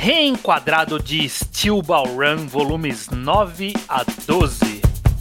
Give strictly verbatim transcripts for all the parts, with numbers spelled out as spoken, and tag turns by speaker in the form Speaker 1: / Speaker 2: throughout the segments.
Speaker 1: Reenquadrado de Steel Ball Run, volumes nove a doze.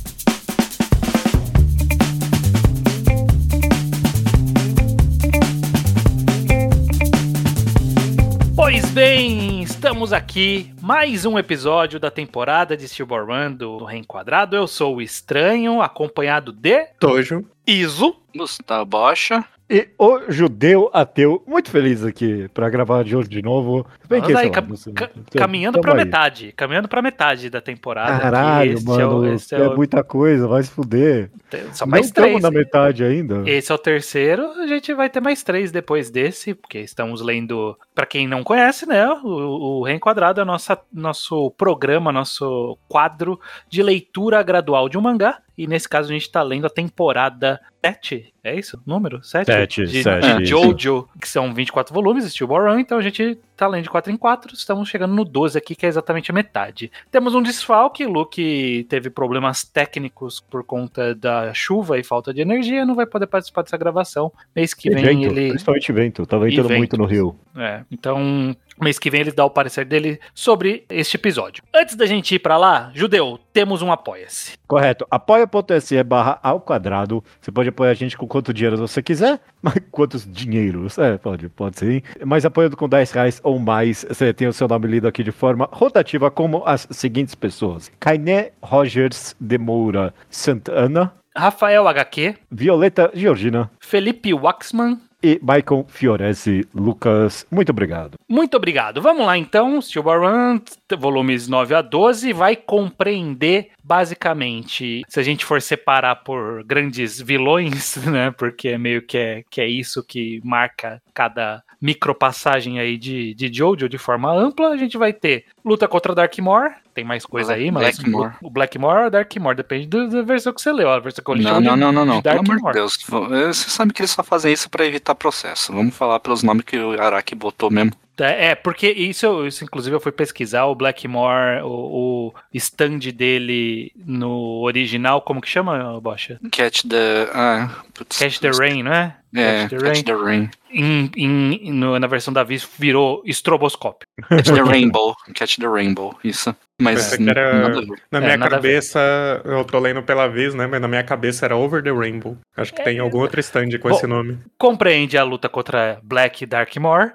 Speaker 1: Pois bem, estamos aqui, mais um episódio da temporada de Steel Ball Run do Reenquadrado. Eu sou o Estranho, acompanhado de...
Speaker 2: Tojo,
Speaker 3: Iso,
Speaker 4: Gustavo Bocha
Speaker 2: e o Judeu Ateu, muito feliz aqui pra gravar de hoje de novo. Bem que,
Speaker 1: aí,
Speaker 2: sei lá,
Speaker 1: cam-
Speaker 2: não sei,
Speaker 1: ca-
Speaker 2: tamo-
Speaker 1: caminhando
Speaker 2: tamo
Speaker 1: pra
Speaker 2: aí.
Speaker 1: metade, caminhando pra metade da temporada.
Speaker 2: Caralho,
Speaker 1: aqui.
Speaker 2: mano,
Speaker 1: é, o, esse
Speaker 2: é,
Speaker 1: é o,
Speaker 2: muita coisa, vai se fuder.
Speaker 1: só
Speaker 2: Não
Speaker 1: mais
Speaker 2: estamos
Speaker 1: três.
Speaker 2: na metade ainda.
Speaker 1: Esse é o terceiro, a gente vai ter mais três depois desse, porque estamos lendo, pra quem não conhece, né, o, o Reenquadrado é nossa, nosso programa, nosso quadro de leitura gradual de um mangá, e nesse caso a gente tá lendo a temporada sete, é isso? Número? sete?
Speaker 2: Sete,
Speaker 1: de,
Speaker 2: sete,
Speaker 1: de Jojo, que são vinte e quatro volumes, Steel Ball Run, então a gente tá lendo de quatro em quatro, estamos chegando no doze aqui, que é exatamente a metade. Temos um desfalque, Luke teve problemas técnicos por conta da chuva e falta de energia, não vai poder participar dessa gravação. Mês que
Speaker 2: E
Speaker 1: vem
Speaker 2: vento,
Speaker 1: ele...
Speaker 2: principalmente vento, tá ventando
Speaker 1: vento.
Speaker 2: muito no Rio.
Speaker 1: É, então, mês que vem ele dá o parecer dele sobre este episódio. Antes da gente ir pra lá, Judeu, temos um Apoia-se.
Speaker 2: Correto, apoia.se barra ao quadrado, você pode apoiar a gente com quanto dinheiro você quiser, mas quantos dinheiros, é, pode, pode ser, mas apoiando com dez reais ou mais, você tem o seu nome lido aqui de forma rotativa, como as seguintes pessoas: Kainé Rogers de Moura Santana,
Speaker 1: Rafael H Q,
Speaker 2: Violeta Georgina
Speaker 1: Felipe Waxman,
Speaker 2: e Maicon Fiorese Lucas. Muito obrigado.
Speaker 1: muito obrigado. Vamos lá então, Steel Ball Run, volumes nove a doze, vai compreender basicamente, se a gente for separar por grandes vilões, né, porque é meio que é, que é isso que marca cada micropassagem aí de, de Jojo de forma ampla, a gente vai ter luta contra Darkmoor, tem mais coisa aí, mas
Speaker 4: Blackmore.
Speaker 1: o Blackmore ou Darkmoor, depende do- da versão que você leu, a versão que eu li
Speaker 4: Não,
Speaker 1: chama
Speaker 4: não,
Speaker 1: de-
Speaker 4: não, não, não.
Speaker 1: de
Speaker 4: Pelo amor de
Speaker 1: Darkmoor.
Speaker 4: Deus. Você sabe que eles só fazem isso pra evitar processo. Vamos falar pelos nomes que o Araki botou mesmo.
Speaker 1: É, é, porque isso, eu- isso inclusive eu fui pesquisar, o Blackmore, o, o stand dele no original, como que chama, Bocha?
Speaker 4: Catch the... Ah, putz,
Speaker 1: Catch the Rain, não é?
Speaker 4: É,
Speaker 1: Catch the
Speaker 4: Catch
Speaker 1: Rain.
Speaker 4: the Rain.
Speaker 1: Em, em- no- na versão da Viz virou estroboscópio.
Speaker 4: Catch the Rainbow. Catch the Rainbow, isso. Mas
Speaker 3: Pensei que era-
Speaker 4: nada a ver.
Speaker 3: Na
Speaker 1: É,
Speaker 3: minha
Speaker 1: nada a ver.
Speaker 3: cabeça, eu tô lendo pela vez, né? Mas na minha cabeça era Over the Rainbow. Acho que tem algum outro stand com
Speaker 1: Bom,
Speaker 3: esse nome.
Speaker 1: Compreende a luta contra Black e Darkmoor,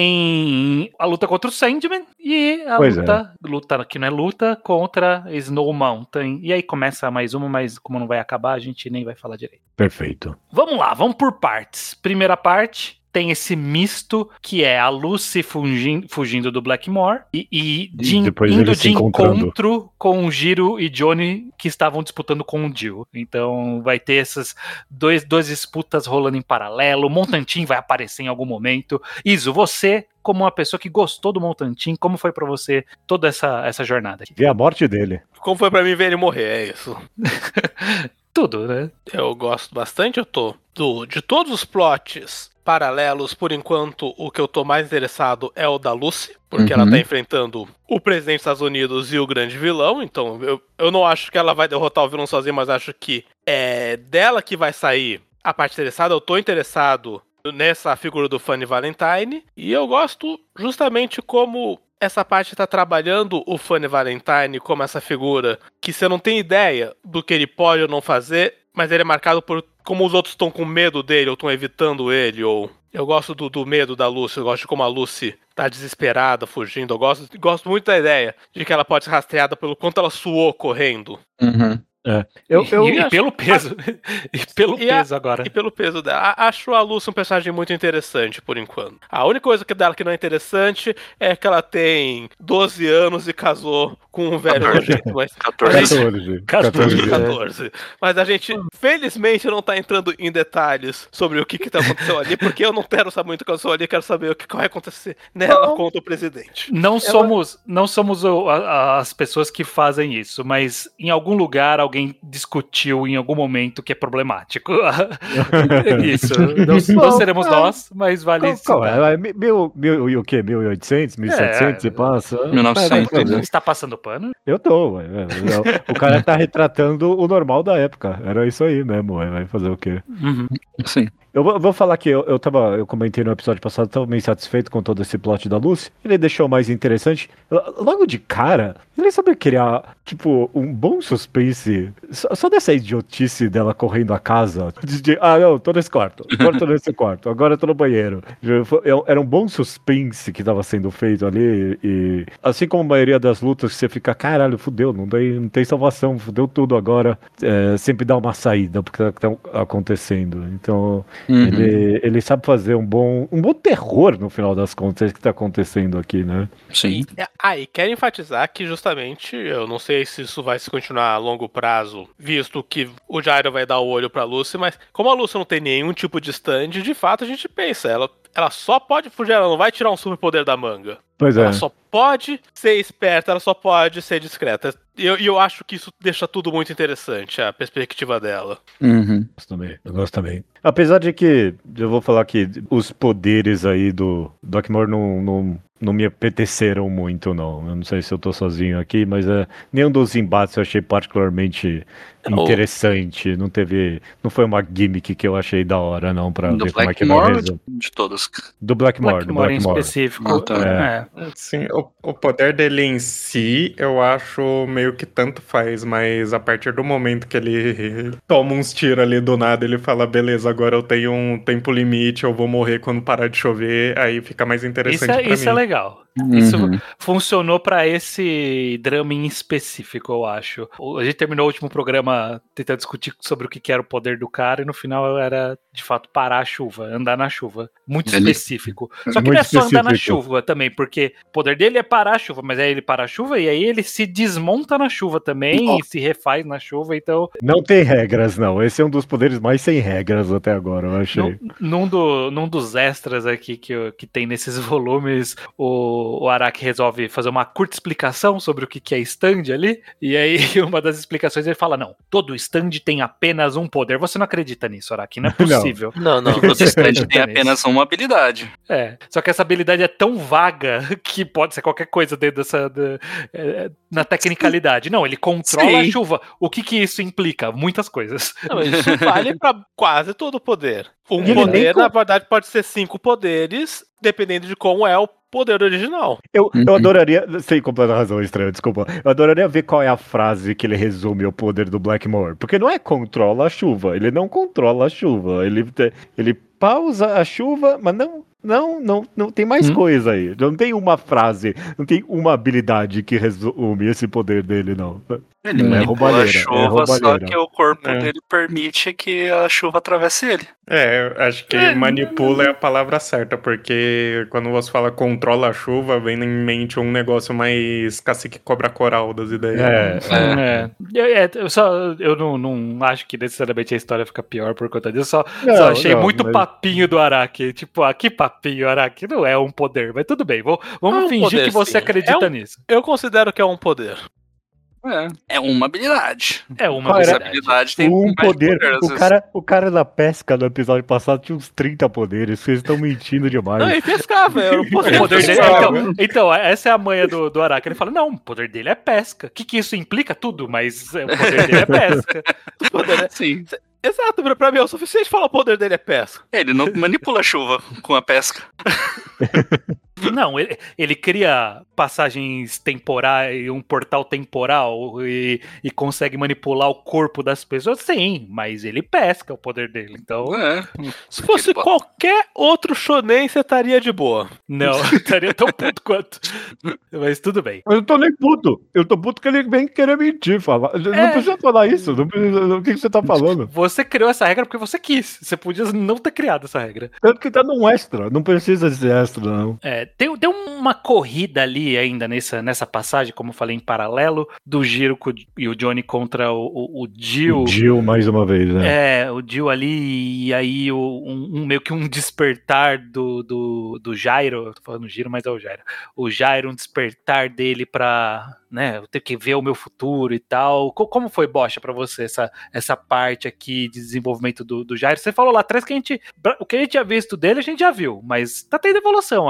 Speaker 1: tem a luta contra o Sandman e a
Speaker 2: Pois
Speaker 1: luta, luta que não é luta, contra Snow Mountain. E aí começa mais uma, mas como não vai acabar, a gente nem vai falar direito.
Speaker 2: Perfeito.
Speaker 1: Vamos lá, vamos por partes. Primeira parte, tem esse misto que é a Lucy fugindo, fugindo do Blackmore e, e de-
Speaker 2: depois
Speaker 1: indo
Speaker 2: eles se
Speaker 1: de
Speaker 2: encontrando.
Speaker 1: encontro com o Jiro e Johnny que estavam disputando com o Jill. Então vai ter essas dois, duas disputas rolando em paralelo. O Montantin vai aparecer em algum momento. Iso, você, como uma pessoa que gostou do Montantin, como foi pra você toda essa, essa jornada aqui?
Speaker 2: Ver a morte dele.
Speaker 5: Como foi pra mim ver ele morrer, é isso.
Speaker 1: Tudo, né?
Speaker 5: Eu gosto bastante, eu tô do, de todos os plots paralelos, por enquanto, o que eu tô mais interessado é o da Lucy, porque
Speaker 4: Uhum.
Speaker 5: ela tá enfrentando o presidente dos Estados Unidos e o grande vilão, então eu, eu não acho que ela vai derrotar o vilão sozinha, mas acho que é dela que vai sair a parte interessada. Eu tô interessado nessa figura do Funny Valentine, e eu gosto justamente como essa parte tá trabalhando o Funny Valentine como essa figura que você não tem ideia do que ele pode ou não fazer, mas ele é marcado por como os outros estão com medo dele ou estão evitando ele, ou... Eu gosto do, do medo da Lucy, eu gosto de como a Lucy tá desesperada, fugindo, eu gosto, gosto muito da ideia de que ela pode ser rastreada pelo quanto ela suou correndo.
Speaker 4: Uhum.
Speaker 2: Eu, eu,
Speaker 1: e, e pelo peso. e pelo
Speaker 5: E a-
Speaker 1: peso agora.
Speaker 5: E pelo peso dela. A- Acho a Lucy um personagem muito interessante, por enquanto. A única coisa que dela que não é interessante é que ela tem doze anos e casou com um velho nojento, mas...
Speaker 4: catorze.
Speaker 5: mas a gente-
Speaker 2: catorze.
Speaker 1: catorze.
Speaker 2: catorze.
Speaker 5: catorze. Mas a gente, felizmente, não tá entrando em detalhes sobre o que que tá acontecendo ali, porque eu não quero saber muito o que aconteceu ali, quero saber o que vai acontecer nela
Speaker 2: Não.
Speaker 5: contra o presidente.
Speaker 1: Não somos, não somos o- a- a- as pessoas que fazem isso, mas em algum lugar alguém discutiu em algum momento que é problemático. Isso. Não, não seremos nós, mas vale
Speaker 2: Qual,
Speaker 1: isso.
Speaker 2: qual é? Mil, mil, e o quê? mil e oitocentos, mil e setecentos,
Speaker 1: É.
Speaker 2: você passa?
Speaker 4: mil e novecentos,
Speaker 2: É,
Speaker 4: né?
Speaker 1: Você tá passando pano?
Speaker 2: Eu tô, ué, é, o cara tá retratando o normal da época. Era isso aí mesmo, ué, vai fazer o quê?
Speaker 1: Uhum.
Speaker 4: Sim.
Speaker 2: Eu vou, eu vou falar que eu, eu tava, eu comentei no episódio passado, tava meio insatisfeito com todo esse plot da Lucy. Ele deixou mais interessante. Logo de cara, ele sabe criar, tipo, um bom suspense. Só, só dessa idiotice dela correndo a casa. De, de, ah, não, tô nesse quarto. Agora tô nesse quarto. Agora tô no banheiro. Era um bom suspense que tava sendo feito ali. E assim como a maioria das lutas, você fica, caralho, fudeu, não tem, não tem salvação, fudeu tudo agora. É, sempre dá uma saída porque tá acontecendo. Então, uhum. ele, ele sabe fazer um bom, um bom terror no final das contas que tá acontecendo aqui, né?
Speaker 4: Sim.
Speaker 5: Ah, e quero enfatizar que justamente, eu não sei se isso vai se continuar a longo prazo, visto que o Jairo vai dar o olho pra Lucy, mas como a Lucy não tem nenhum tipo de stand, de fato a gente pensa, ela, ela só pode fugir, ela não vai tirar um superpoder da manga.
Speaker 2: Pois
Speaker 5: ela
Speaker 2: é.
Speaker 5: só pode ser esperta, ela só pode ser discreta. E eu, eu acho que isso deixa tudo muito interessante, a perspectiva dela.
Speaker 4: Uhum.
Speaker 2: Eu gosto também, eu gosto também. Apesar de que, eu vou falar que os poderes aí do Doc Moore não, não, não me apeteceram muito, não. Eu não sei se eu tô sozinho aqui, mas é, nenhum dos embates eu achei particularmente interessante. Não teve, não foi uma gimmick que eu achei da hora, não, pra
Speaker 4: do
Speaker 2: ver como é que
Speaker 4: vai
Speaker 2: resolver.
Speaker 4: De todas.
Speaker 2: Do Blackmore, do
Speaker 1: Blackmore em
Speaker 2: Blackmore.
Speaker 1: específico.
Speaker 4: Ah, tá.
Speaker 1: É.
Speaker 3: Sim, o, o poder dele em si, eu acho meio que tanto faz, mas a partir do momento que ele toma uns tiros ali do nada, ele fala, beleza, agora eu tenho um tempo limite, eu vou morrer quando parar de chover, aí fica mais interessante
Speaker 1: Isso é,
Speaker 3: pra
Speaker 1: isso
Speaker 3: mim.
Speaker 1: é legal.
Speaker 4: Uhum.
Speaker 1: Isso funcionou pra esse drama em específico, eu acho. A gente terminou o último programa tentando discutir sobre o que era o poder do cara e no final era, de fato, parar a chuva, andar na chuva. Muito
Speaker 4: Ele...
Speaker 1: específico. Só que
Speaker 2: Muito
Speaker 1: não é só andar na
Speaker 2: específico.
Speaker 1: chuva também, porque o poder dele é parar a chuva, mas aí ele para a chuva e aí ele se desmonta na chuva também
Speaker 4: Oh.
Speaker 1: e se refaz na chuva, então...
Speaker 2: Não tem regras, não. Esse é um dos poderes mais sem regras até agora, eu achei.
Speaker 1: Num, num, do, num dos extras aqui que, que tem nesses volumes, o, o Araki resolve fazer uma curta explicação sobre o que, que é stand ali, e aí uma das explicações ele fala, não, todo stand tem apenas um poder. Você não acredita nisso, Araki, não é possível.
Speaker 5: Não, não.
Speaker 4: Todo stand tem
Speaker 1: nisso.
Speaker 4: apenas uma habilidade.
Speaker 1: É, só que essa habilidade é tão vaga que pode ser qualquer coisa dentro dessa... Da, é, na tecnicalidade. Não, ele controla
Speaker 4: Sim.
Speaker 1: a chuva. O que que isso implica? Muitas coisas.
Speaker 5: Não, isso vale pra quase todo poder. Um
Speaker 2: E ele
Speaker 5: poder,
Speaker 2: nem co-
Speaker 5: na verdade, pode ser cinco poderes, dependendo de como é o poder original.
Speaker 2: Eu,
Speaker 4: Uhum.
Speaker 2: eu adoraria, sem completa razão, estranho, desculpa. Eu adoraria ver qual é a frase que ele resume o poder do Blackmore. Porque não é controla a chuva, ele não controla a chuva. Ele, te- ele pausa a chuva, mas não, não, não, não tem mais
Speaker 1: Hum.
Speaker 2: coisa aí. Não tem uma frase, não tem uma habilidade que resume esse poder dele, não.
Speaker 4: Ele
Speaker 2: Não, é
Speaker 4: manipula a
Speaker 2: roubalheira, é
Speaker 4: chuva, só
Speaker 2: roubalheira.
Speaker 4: que o corpo
Speaker 3: É.
Speaker 4: dele permite que a chuva atravesse ele.
Speaker 3: É, eu acho que
Speaker 1: É,
Speaker 3: manipula é a palavra certa, porque quando você fala controla a chuva, vem em mente um negócio mais cacique cobra coral das ideias.
Speaker 2: É,
Speaker 1: É. Eu, é, eu só eu não, não acho que necessariamente a história fica pior por conta disso. Só,
Speaker 2: Não,
Speaker 1: só achei
Speaker 2: não,
Speaker 1: muito
Speaker 2: mas-
Speaker 1: papinho do Araki. Tipo, ah, que papinho, Araki. Não é um poder, mas tudo bem. Vou, vamos
Speaker 5: É um
Speaker 1: fingir
Speaker 5: poder,
Speaker 1: que você
Speaker 5: sim.
Speaker 1: acredita
Speaker 5: É um-
Speaker 1: nisso.
Speaker 5: Eu considero que é um poder.
Speaker 4: É, é uma habilidade.
Speaker 1: É uma
Speaker 2: Qual era-
Speaker 4: Essa
Speaker 1: habilidade.
Speaker 4: habilidade tem
Speaker 2: um
Speaker 4: mais
Speaker 2: poder.
Speaker 4: poder, às
Speaker 2: O
Speaker 4: vezes.
Speaker 2: cara, o cara da pesca no episódio passado tinha uns trinta poderes. Vocês estão mentindo demais.
Speaker 5: Não, ele pescava, era um
Speaker 1: O
Speaker 5: poder.
Speaker 1: poder dele,
Speaker 3: Pescava.
Speaker 1: então, então, essa é a manha do, do Araki. Ele fala: não, o poder dele é pesca. O que, que isso implica? Tudo, mas é, o poder dele é pesca.
Speaker 5: O poder é-
Speaker 4: Sim.
Speaker 5: Exato, pra- pra mim é o suficiente falar o poder dele é pesca.
Speaker 4: Ele não manipula a chuva com a pesca.
Speaker 1: Não, ele, ele cria passagens temporais, um portal temporal e, e consegue manipular o corpo das pessoas, sim, mas ele pesca o poder dele, então
Speaker 4: É.
Speaker 5: Se fosse
Speaker 4: Ele-
Speaker 5: qualquer outro shonen, você estaria de boa.
Speaker 1: não, estaria tão puto quanto. Mas tudo bem.
Speaker 2: Eu não tô nem puto. Eu tô puto que ele vem querer mentir. Falar. Não
Speaker 1: É.
Speaker 2: precisa falar isso. Não precisa- o que, que você tá falando?
Speaker 1: Você criou essa regra porque você quis. Você podia não ter criado essa regra.
Speaker 2: Tanto que tá num extra. Não precisa ser extra, não.
Speaker 1: É, tem, tem uma corrida ali ainda nessa, nessa passagem, como eu falei, em paralelo, do Jiro co- e o Johnny contra o, o, o Jill.
Speaker 2: Jill, mais uma vez, né?
Speaker 1: É, o Jill ali, e aí o, um, um- meio que um despertar do, do, do Jairo, tô falando Giro, mas é o Jairo. O Jairo, um despertar dele pra, né, eu tenho que ver o meu futuro e tal. Co- Como foi, Bocha, pra você essa, essa parte aqui de desenvolvimento do, do Jairo? Você falou lá atrás que a gente, o que a gente tinha visto dele, a gente já viu, mas tá tendo evolução aqui. Você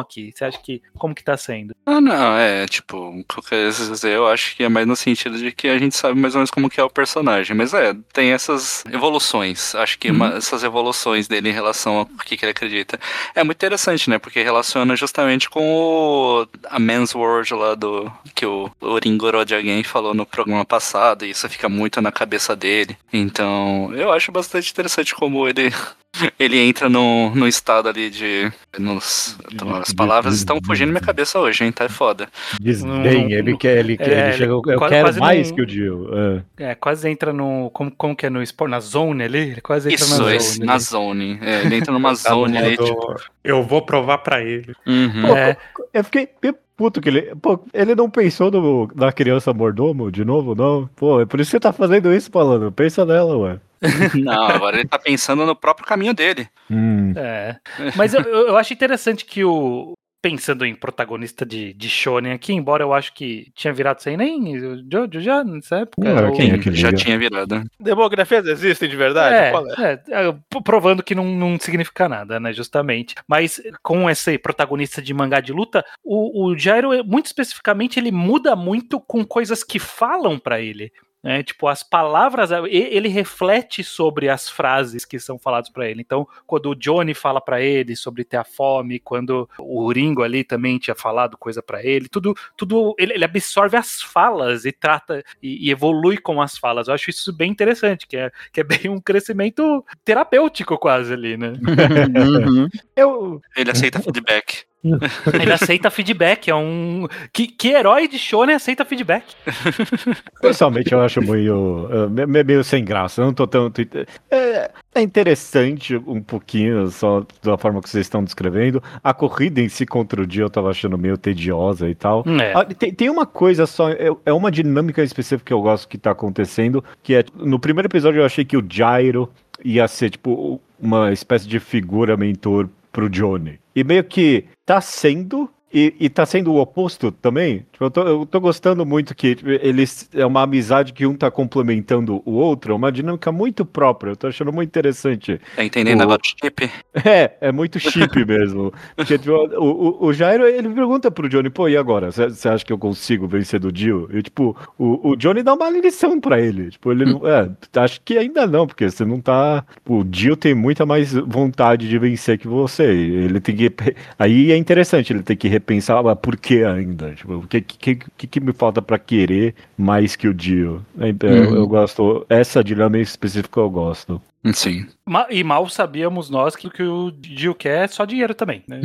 Speaker 1: Você acha que, como que tá sendo?
Speaker 4: Ah, não, é, tipo, qualquer dizer, eu acho que é mais no sentido de que a gente sabe mais ou menos como que é o personagem, mas é, tem essas evoluções, acho que
Speaker 1: Uhum.
Speaker 4: uma, essas evoluções dele em relação ao que, que ele acredita. É muito interessante, né, porque relaciona justamente com o, a Man's World lá do, que o, o Ringoro de alguém falou no programa passado, e isso fica muito na cabeça dele, então eu acho bastante interessante como ele... Ele entra no, no estado ali de... Nos, então, as palavras estão fugindo da minha cabeça hoje, hein? Tá foda.
Speaker 2: Desdém, ele
Speaker 1: Não-
Speaker 2: quer, ele quer,
Speaker 1: é,
Speaker 2: ele
Speaker 1: ele
Speaker 2: chega, eu
Speaker 1: quase-
Speaker 2: quero
Speaker 1: quase
Speaker 2: mais
Speaker 1: não-
Speaker 2: que o Dio. É.
Speaker 1: É, quase entra no... Como, como que é no esporte? Na zone ali? Ele quase entra
Speaker 4: Isso,
Speaker 1: na
Speaker 4: esse,
Speaker 1: zone.
Speaker 4: na
Speaker 1: ali.
Speaker 4: zone. É, ele entra numa
Speaker 3: Tá no
Speaker 4: zone ali,
Speaker 3: modo,
Speaker 4: tipo...
Speaker 3: eu vou provar pra ele.
Speaker 4: Uhum.
Speaker 2: Pô,
Speaker 1: É.
Speaker 2: eu fiquei meio puto que ele. Pô, ele não pensou no, na criança mordomo de novo, não? Pô, é por isso que você tá fazendo isso, falando. Pensa nela, ué.
Speaker 4: Não, agora ele tá pensando no próprio caminho dele.
Speaker 2: Hum.
Speaker 1: É. Mas eu, eu eu acho interessante que o. Pensando em protagonista de, de Shonen aqui, embora eu acho que tinha virado sem nem o Jojo já nessa época.
Speaker 2: Não,
Speaker 1: ou-
Speaker 2: quem é que
Speaker 4: Já
Speaker 2: liga?
Speaker 4: tinha virado.
Speaker 5: Demografias existem de verdade?
Speaker 1: É,
Speaker 5: Qual é?
Speaker 1: é, é, provando que não, não significa nada, né, justamente. Mas com esse protagonista de mangá de luta, o, o Jairo, muito especificamente, ele muda muito com coisas que falam pra ele. Né? Tipo, as palavras, ele reflete sobre as frases que são faladas pra ele. Então, quando o Johnny fala pra ele sobre ter a fome, quando o Ringo ali também tinha falado coisa pra ele, tudo, tudo ele, ele absorve as falas e trata e, e evolui com as falas. Eu acho isso bem interessante, que é, que é bem um crescimento terapêutico quase ali, né?
Speaker 4: Uhum.
Speaker 2: Eu.
Speaker 4: Ele aceita feedback.
Speaker 1: Ele aceita feedback, é um... Que, que herói de shonen aceita feedback?
Speaker 2: Pessoalmente, eu acho meio, uh, me- meio sem graça. Eu não tô tanto. É, é interessante um pouquinho, só da forma que vocês estão descrevendo. A corrida em si contra o dia eu tava achando meio tediosa e tal.
Speaker 1: É.
Speaker 2: Ah, tem, tem uma coisa só, é, é uma dinâmica específica que eu gosto que tá acontecendo, que é, no primeiro episódio eu achei que o Jairo ia ser, tipo, uma espécie de figura mentor pro Johnny. E meio que tá sendo, e, e tá sendo o oposto também. Tipo, eu, tô, eu tô gostando muito que tipo, eles é uma amizade que um tá complementando o outro, é uma dinâmica muito própria. Eu tô achando muito interessante.
Speaker 4: Tá entendendo
Speaker 2: O-
Speaker 4: agora o chip?
Speaker 2: É, é muito chip mesmo. Porque tipo, o, o, o Jairo, ele pergunta pro Johnny, pô, e agora? Você acha que eu consigo vencer do Dio? E tipo, o, o Johnny dá uma lição pra ele. Tipo, ele não. É, acho que ainda não, porque você não tá. O Dio tem muita mais vontade de vencer que você. Ele tem que. Aí é interessante, ele tem que repensar ah, por que ainda. Tipo, o que, que, que, que me falta pra querer mais que o Dio? Então, eu,
Speaker 4: Uhum.
Speaker 2: eu gosto. Essa dinâmica específica eu gosto.
Speaker 4: Sim.
Speaker 1: Ma- E mal sabíamos nós que o que o Dio quer é só dinheiro também. Né?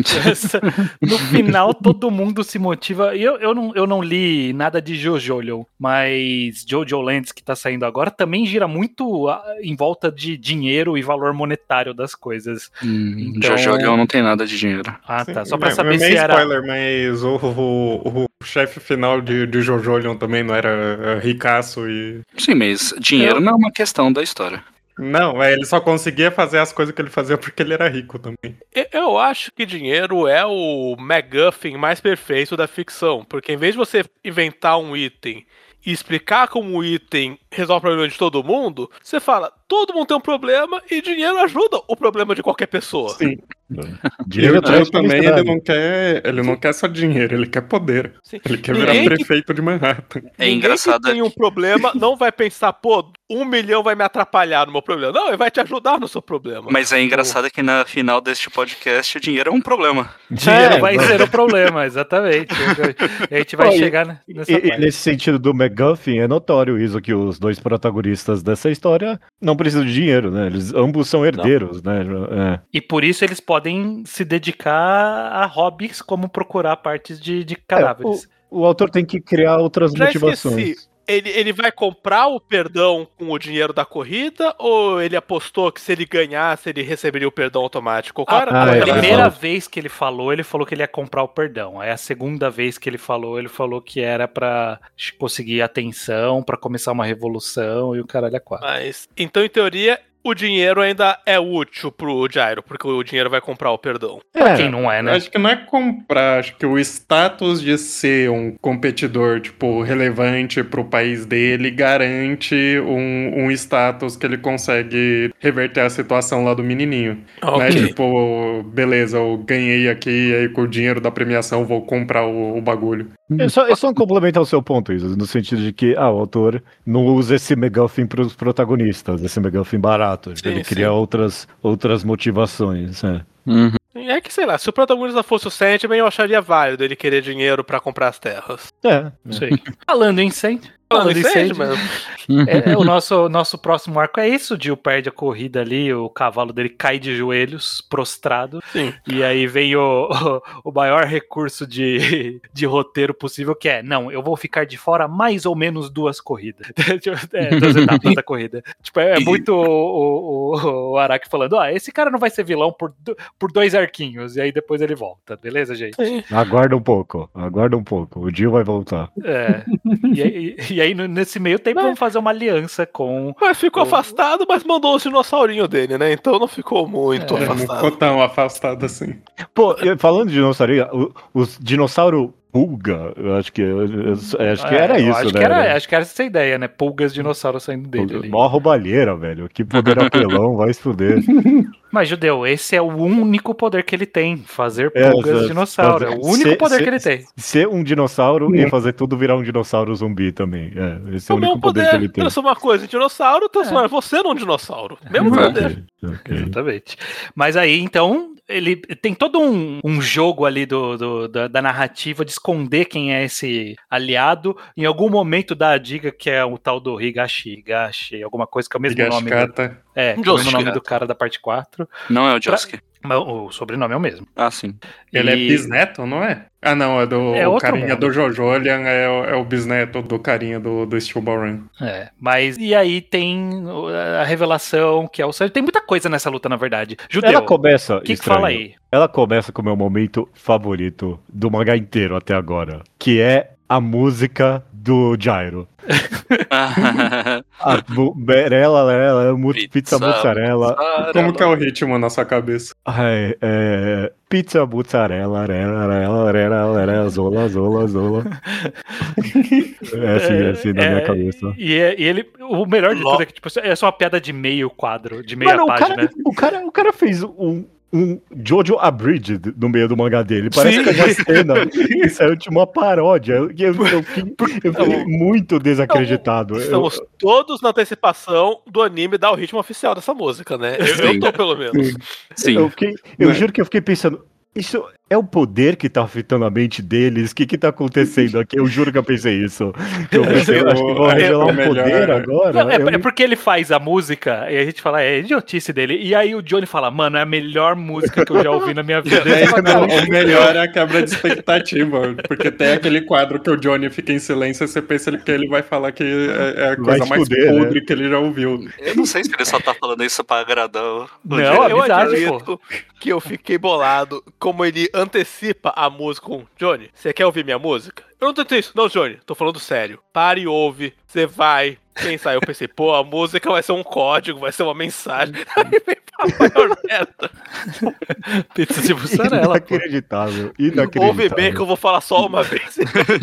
Speaker 1: No final, todo mundo se motiva. E Eu, eu, não, eu não li nada de Jojo, mas Jojo Lands, que tá saindo agora, também gira muito ah, em volta de dinheiro e valor monetário das coisas.
Speaker 4: Hum,
Speaker 1: Então-
Speaker 4: Jojo não tem nada de dinheiro.
Speaker 1: Ah, tá.
Speaker 3: Sim,
Speaker 1: Só pra
Speaker 3: mas-
Speaker 1: saber
Speaker 3: mas
Speaker 1: se
Speaker 3: meio
Speaker 1: era.
Speaker 3: spoiler, mas o, o, o chefe final de, de Jojolion também não era ricaço e...
Speaker 4: Sim, mas dinheiro
Speaker 1: Eu-
Speaker 4: não é uma questão da história.
Speaker 3: Não, é, ele só conseguia fazer as coisas que ele fazia porque ele era rico também.
Speaker 5: Eu- Eu acho que dinheiro é o MacGuffin mais perfeito da ficção, porque em vez de você inventar um item e explicar como o item resolve o problema de todo mundo, você fala, todo mundo tem um problema e dinheiro ajuda o problema de qualquer pessoa.
Speaker 3: Sim. E
Speaker 2: Dinheiro
Speaker 3: o Dio
Speaker 2: traz
Speaker 3: também,
Speaker 2: felicidade.
Speaker 3: ele não quer, ele não quer só dinheiro, ele quer poder.
Speaker 5: Sim.
Speaker 3: Ele quer
Speaker 5: Ninguém
Speaker 3: virar
Speaker 5: que-
Speaker 3: prefeito de Manhattan.
Speaker 4: É
Speaker 5: Ninguém
Speaker 4: engraçado.
Speaker 5: que tem um problema não vai pensar, pô, um milhão vai me atrapalhar no meu problema. Não, ele vai te ajudar no seu problema.
Speaker 4: Mas é engraçado que na final deste podcast o dinheiro é um problema.
Speaker 1: Dinheiro
Speaker 2: É,
Speaker 1: vai
Speaker 2: mas-
Speaker 1: ser o problema, exatamente. A gente vai
Speaker 2: Pô, e-
Speaker 1: chegar ne- nessa
Speaker 2: E, e
Speaker 1: parte.
Speaker 2: nesse sentido do MacGuffin, é notório isso que os dois protagonistas dessa história não precisam de dinheiro, né? Eles ambos são herdeiros, né? É.
Speaker 1: E por isso eles podem se dedicar a hobbies como procurar partes de, de cadáveres.
Speaker 2: O autor tem que criar outras
Speaker 5: Já
Speaker 2: motivações.
Speaker 5: esqueci. Ele, ele vai comprar o perdão com o dinheiro da corrida ou ele apostou que se ele ganhasse ele receberia o perdão automático? Qual era
Speaker 2: Ah,
Speaker 1: A
Speaker 2: é,
Speaker 1: primeira
Speaker 2: é.
Speaker 1: vez que ele falou, ele falou que ele ia comprar o perdão. Aí a segunda vez que ele falou, ele falou que era pra conseguir atenção, pra começar uma revolução e o caralho é quatro.
Speaker 5: Mas, então, em teoria, o dinheiro ainda é útil pro Gyro, porque o dinheiro vai comprar o perdão.
Speaker 1: Pra
Speaker 2: É,
Speaker 1: quem não é, né?
Speaker 3: Acho que não é comprar, acho que o status de ser um competidor, tipo, relevante pro país dele garante um, um status que ele consegue reverter a situação lá do menininho. Não é
Speaker 5: Ok.
Speaker 3: tipo, beleza, eu ganhei aqui, aí com o dinheiro da premiação vou comprar o, o bagulho.
Speaker 2: É só, é só um complemento ao seu ponto, Isa, no sentido de que ah, o autor não usa esse MacGuffin para os protagonistas, esse MacGuffin barato.
Speaker 5: Sim,
Speaker 2: ele
Speaker 5: sim.
Speaker 2: cria outras, outras motivações. É.
Speaker 4: Uhum.
Speaker 5: É que, sei lá, se o protagonista fosse o Sandman, eu acharia válido ele querer dinheiro pra comprar as terras.
Speaker 2: É,
Speaker 1: Sei. Falando em Sandman.
Speaker 5: Falando
Speaker 1: Falando
Speaker 5: em
Speaker 1: em
Speaker 5: Sandman,
Speaker 1: É, é, o nosso, nosso próximo arco é isso. O Jill perde a corrida ali, o cavalo dele cai de joelhos, prostrado.
Speaker 5: sim.
Speaker 1: E aí vem o, o, o maior recurso de, de roteiro possível, que é, não, eu vou ficar de fora mais ou menos duas corridas. É, duas etapas da corrida. Tipo, é, é muito o, o, o Araki falando, ó, esse cara não vai ser vilão por, do- por dois arquinhos. E aí depois ele volta, beleza, gente?
Speaker 5: Sim.
Speaker 2: aguarda um pouco, aguarda um pouco. O Jill vai voltar.
Speaker 1: É. E, aí- e aí, no- nesse meio tempo, vamos fazer uma aliança com...
Speaker 5: Mas ficou
Speaker 1: O-
Speaker 5: afastado, mas mandou os dinossaurinhos dele, né? Então não ficou muito
Speaker 1: É,
Speaker 3: Não
Speaker 5: afastado.
Speaker 3: ficou tão afastado assim.
Speaker 2: Pô, e falando de dinossauro, o- os dinossauro pulga, eu acho que, eu- eu- acho que
Speaker 1: É,
Speaker 2: era
Speaker 1: eu
Speaker 2: isso,
Speaker 1: acho
Speaker 2: né?
Speaker 1: Que era,
Speaker 2: Era-
Speaker 1: acho que era essa a ideia, né? Pulgas dinossauros saindo dele ali.
Speaker 2: Mó roubalheira, velho. Que poder apelão, vai se fuder.
Speaker 1: Mas, Judeu, esse é o único poder que ele tem. Fazer
Speaker 2: É,
Speaker 1: pulgas
Speaker 2: exato.
Speaker 1: dinossauro. É o
Speaker 2: Fazer-
Speaker 1: único
Speaker 2: ser-
Speaker 1: poder
Speaker 2: ser-
Speaker 1: que ele tem.
Speaker 2: Ser um dinossauro e fazer tudo virar um dinossauro zumbi também. É, esse é
Speaker 5: É
Speaker 2: o
Speaker 5: o
Speaker 2: único
Speaker 5: mesmo
Speaker 2: poder,
Speaker 5: poder,
Speaker 2: que ele tem.
Speaker 5: transformar coisa em dinossauro, transformar você num dinossauro. Mesmo
Speaker 4: É.
Speaker 5: poder.
Speaker 2: Ok, ok.
Speaker 1: Exatamente. Mas aí, então, ele tem todo um, um jogo ali do, do- da, da narrativa de esconder quem é esse aliado. Em algum momento dá a dica que é o tal do Higashi, Higashi, alguma coisa que é o mesmo nome. Do,
Speaker 3: Higashikata.
Speaker 1: é, que é o mesmo nome
Speaker 5: Higashi.
Speaker 1: do cara da parte quatro.
Speaker 4: Não é o Josuke.
Speaker 1: Mas o sobrenome é o mesmo.
Speaker 4: Ah, sim.
Speaker 3: Ele
Speaker 1: E-
Speaker 3: é bisneto, não é? Ah, não, é do
Speaker 1: É
Speaker 3: o
Speaker 1: outro
Speaker 3: carinha
Speaker 1: mundo.
Speaker 3: do Jojolian, é, o- é o bisneto do carinha do, do Steel Ball Run.
Speaker 1: É, mas e aí tem a revelação que é o Sanji. Tem muita coisa nessa luta, na verdade. Judeu,
Speaker 2: Ela começa.
Speaker 1: o que, que
Speaker 2: estranho.
Speaker 1: fala aí?
Speaker 2: Ela começa com o meu momento favorito do mangá inteiro até agora, que é a música do Gyro. A bu- berela, ela, mu- pizza,
Speaker 4: Pizza,
Speaker 2: mussarela.
Speaker 3: Como que é o ritmo na sua cabeça?
Speaker 2: Ai, é, pizza, mussarela, arela, arela, arela, arela, zola, zola, zola. É assim, é assim na
Speaker 1: É,
Speaker 2: minha cabeça.
Speaker 1: E, é- e ele, o melhor de
Speaker 5: Lo-
Speaker 1: tudo é que tipo, é só uma piada de meio quadro, de meia
Speaker 2: Mano, o
Speaker 1: página.
Speaker 2: cara, o, cara, o cara fez um, um Jojo Abridged no meio do mangá dele. Parece
Speaker 1: Sim.
Speaker 2: que é uma cena. Isso é tipo uma paródia. Eu, eu, eu fiquei, eu fiquei muito desacreditado. Eu-
Speaker 5: Estamos todos na antecipação do anime dar o ritmo oficial dessa música, né? Eu, eu tô, pelo menos.
Speaker 4: Sim.
Speaker 2: Eu, fiquei- eu
Speaker 3: Né?
Speaker 2: juro que eu fiquei pensando, isso é o poder que tá afetando a mente deles? O que que tá acontecendo aqui? Eu juro que eu pensei isso. Eu pensei, acho que vão revelar um
Speaker 3: melhor-
Speaker 2: poder agora.
Speaker 1: Não, é,
Speaker 2: Eu
Speaker 1: é
Speaker 2: não-
Speaker 1: porque ele faz a música e a gente fala, é idiotice dele. E aí o Johnny fala, mano, é a melhor música que eu já ouvi na minha vida.
Speaker 3: É,
Speaker 1: Ele fala,
Speaker 3: não,
Speaker 1: "Cara,
Speaker 3: o melhor é a quebra de expectativa, porque tem aquele quadro que o Johnny fica em silêncio e você pensa que ele vai falar que é, é a
Speaker 2: Vai
Speaker 3: coisa
Speaker 2: se
Speaker 3: mais
Speaker 2: fuder, né?
Speaker 3: podre que ele já ouviu.
Speaker 4: Eu não sei se ele só tá falando isso pra agradar o, o
Speaker 1: Não,
Speaker 4: Jerry.
Speaker 5: Eu
Speaker 1: amizade,
Speaker 5: admito que eu fiquei bolado como ele antecipa a música com Johnny, você quer ouvir minha música? Eu não tentei isso. Não, Johnny, tô falando sério. Pare e ouve, você vai pensar. Eu pensei, pô, a música vai ser um código, vai ser uma mensagem. Aí vem pra maior merda.
Speaker 1: pizza de mussarela, pô.
Speaker 2: Inacreditável, inacreditável.
Speaker 5: Ouve bem que eu vou falar só uma vez.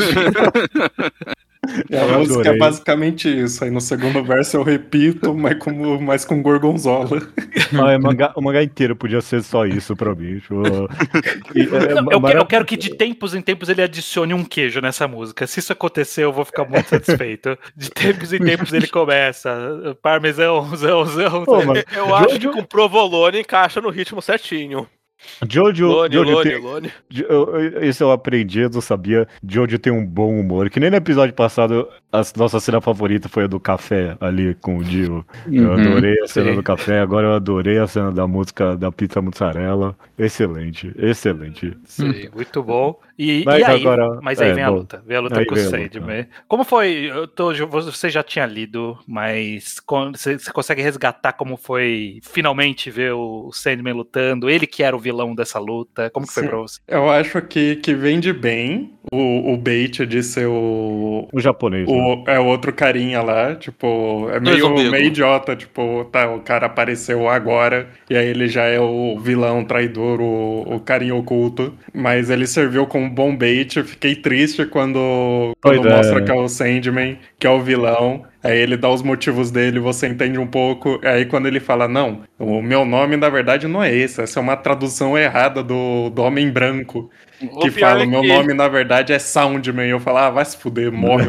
Speaker 3: A
Speaker 2: Eu
Speaker 3: música
Speaker 2: adorei.
Speaker 3: é basicamente isso. Aí no segundo verso eu repito, mas com, mais com gorgonzola.
Speaker 2: Ah, é mangá- o mangá inteiro podia ser só isso pra mim. Tipo, e- é
Speaker 1: Não, eu,
Speaker 2: mara-
Speaker 1: quero, eu quero que de tempos em tempos ele adicione um queijo nessa música. Se isso acontecer, eu vou ficar muito satisfeito. De tempos em tempos ele começa. Parmesão, zão, zão.
Speaker 2: Pô, mano,
Speaker 5: Eu acho que com provolone encaixa no ritmo certinho.
Speaker 2: Jojo,
Speaker 5: Lone,
Speaker 2: Jojo
Speaker 5: Lone,
Speaker 2: tem,
Speaker 5: Lone.
Speaker 2: eu- eu- isso eu aprendi, eu não sabia. Jojo tem um bom humor. Que nem no episódio passado, a nossa cena favorita foi a do café ali com o Dio. Eu
Speaker 4: Uhum,
Speaker 2: adorei a cena
Speaker 1: sim.
Speaker 2: do café, agora eu adorei a cena da música da pizza mussarela. Excelente, excelente.
Speaker 1: Sim, muito bom. E,
Speaker 2: Mas
Speaker 1: e aí,
Speaker 2: agora-
Speaker 1: mas aí
Speaker 2: é,
Speaker 1: vem a
Speaker 2: bom.
Speaker 1: luta. Vem a luta
Speaker 2: Aí
Speaker 1: com o
Speaker 2: vem a
Speaker 1: Sandman.
Speaker 2: luta.
Speaker 1: Como foi? Eu tô, você já tinha lido, mas con- você, você consegue resgatar como foi finalmente ver o Sandman lutando? Ele que era o vilão dessa luta. Como que foi
Speaker 3: Sim.
Speaker 1: pra você?
Speaker 3: Eu acho que, que vende bem o, o bait de ser o,
Speaker 2: O japonês.
Speaker 3: o
Speaker 2: né?
Speaker 3: o, é o outro carinha lá, tipo, é meio, meio idiota, tipo, tá, o cara apareceu agora, e aí ele já é o vilão, traidor, o, o carinha oculto, mas ele serviu como bom bait. Eu fiquei triste quando, quando mostra é. que é o Sandman, que é o vilão. Aí ele dá os motivos dele, você entende um pouco. Aí quando ele fala, não, o meu nome na verdade não é esse, essa é uma tradução errada do, do Homem Branco. O que fala, é meu que... nome na verdade é Soundman. Eu falo, ah, vai se fuder, morre.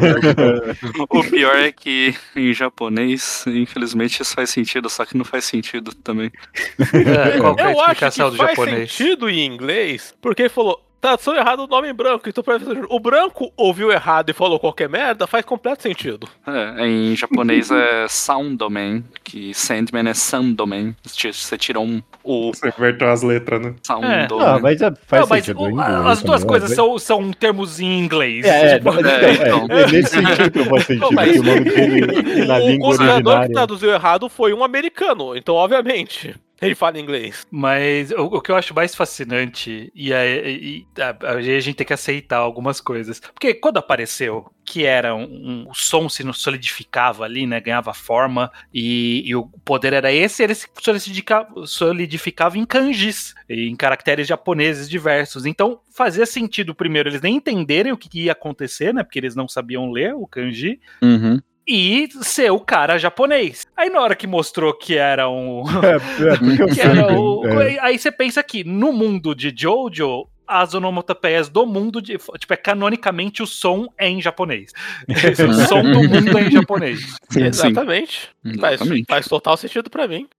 Speaker 4: O pior é que em japonês, infelizmente, isso faz sentido, só que não faz sentido também.
Speaker 1: É, qual que é a
Speaker 5: Eu acho que
Speaker 1: do
Speaker 5: faz
Speaker 1: japonês?
Speaker 5: sentido em inglês, porque ele falou, tradução errada o nome em branco. Então, o branco ouviu errado e falou qualquer merda, faz completo sentido.
Speaker 4: É, em japonês é Soundman, que Sandman é Sandoman. Você tira um O.
Speaker 3: Você invertou as letras, né?
Speaker 1: É.
Speaker 2: Não, mas é, faz
Speaker 1: não, mas
Speaker 2: sentido.
Speaker 1: o,
Speaker 2: inglês,
Speaker 1: as duas
Speaker 2: também,
Speaker 1: coisas
Speaker 2: é,
Speaker 1: são, são termos em inglês.
Speaker 2: É,
Speaker 1: tipo,
Speaker 2: não, é, então, é, é, nesse sentido faz sentido.
Speaker 5: Não, mas
Speaker 2: que o nome dele na
Speaker 5: o
Speaker 2: língua
Speaker 5: considerador
Speaker 2: originária.
Speaker 5: que traduziu errado foi um americano, então obviamente ele fala inglês.
Speaker 1: Mas o, o que eu acho mais fascinante, e aí a, a gente tem que aceitar algumas coisas. Porque quando apareceu que era um, um, o som se solidificava ali, né? Ganhava forma, e, e o poder era esse, ele se solidificava, solidificava em kanjis, em caracteres japoneses diversos. Então fazia sentido, primeiro, eles nem entenderem o que ia acontecer, né? Porque eles não sabiam ler o kanji.
Speaker 4: Uhum.
Speaker 1: E ser o cara japonês. Aí na hora que mostrou que era um...
Speaker 2: É, é porque eu
Speaker 1: que
Speaker 2: sei,
Speaker 1: era o...
Speaker 2: é.
Speaker 1: Aí você pensa que no mundo de Jojo, as onomatopeias do mundo, de, tipo, é canonicamente o som é em japonês. O som do mundo é em japonês.
Speaker 5: Sim, exatamente.
Speaker 4: Sim.
Speaker 5: Faz,
Speaker 4: Exatamente.
Speaker 5: faz total sentido pra mim.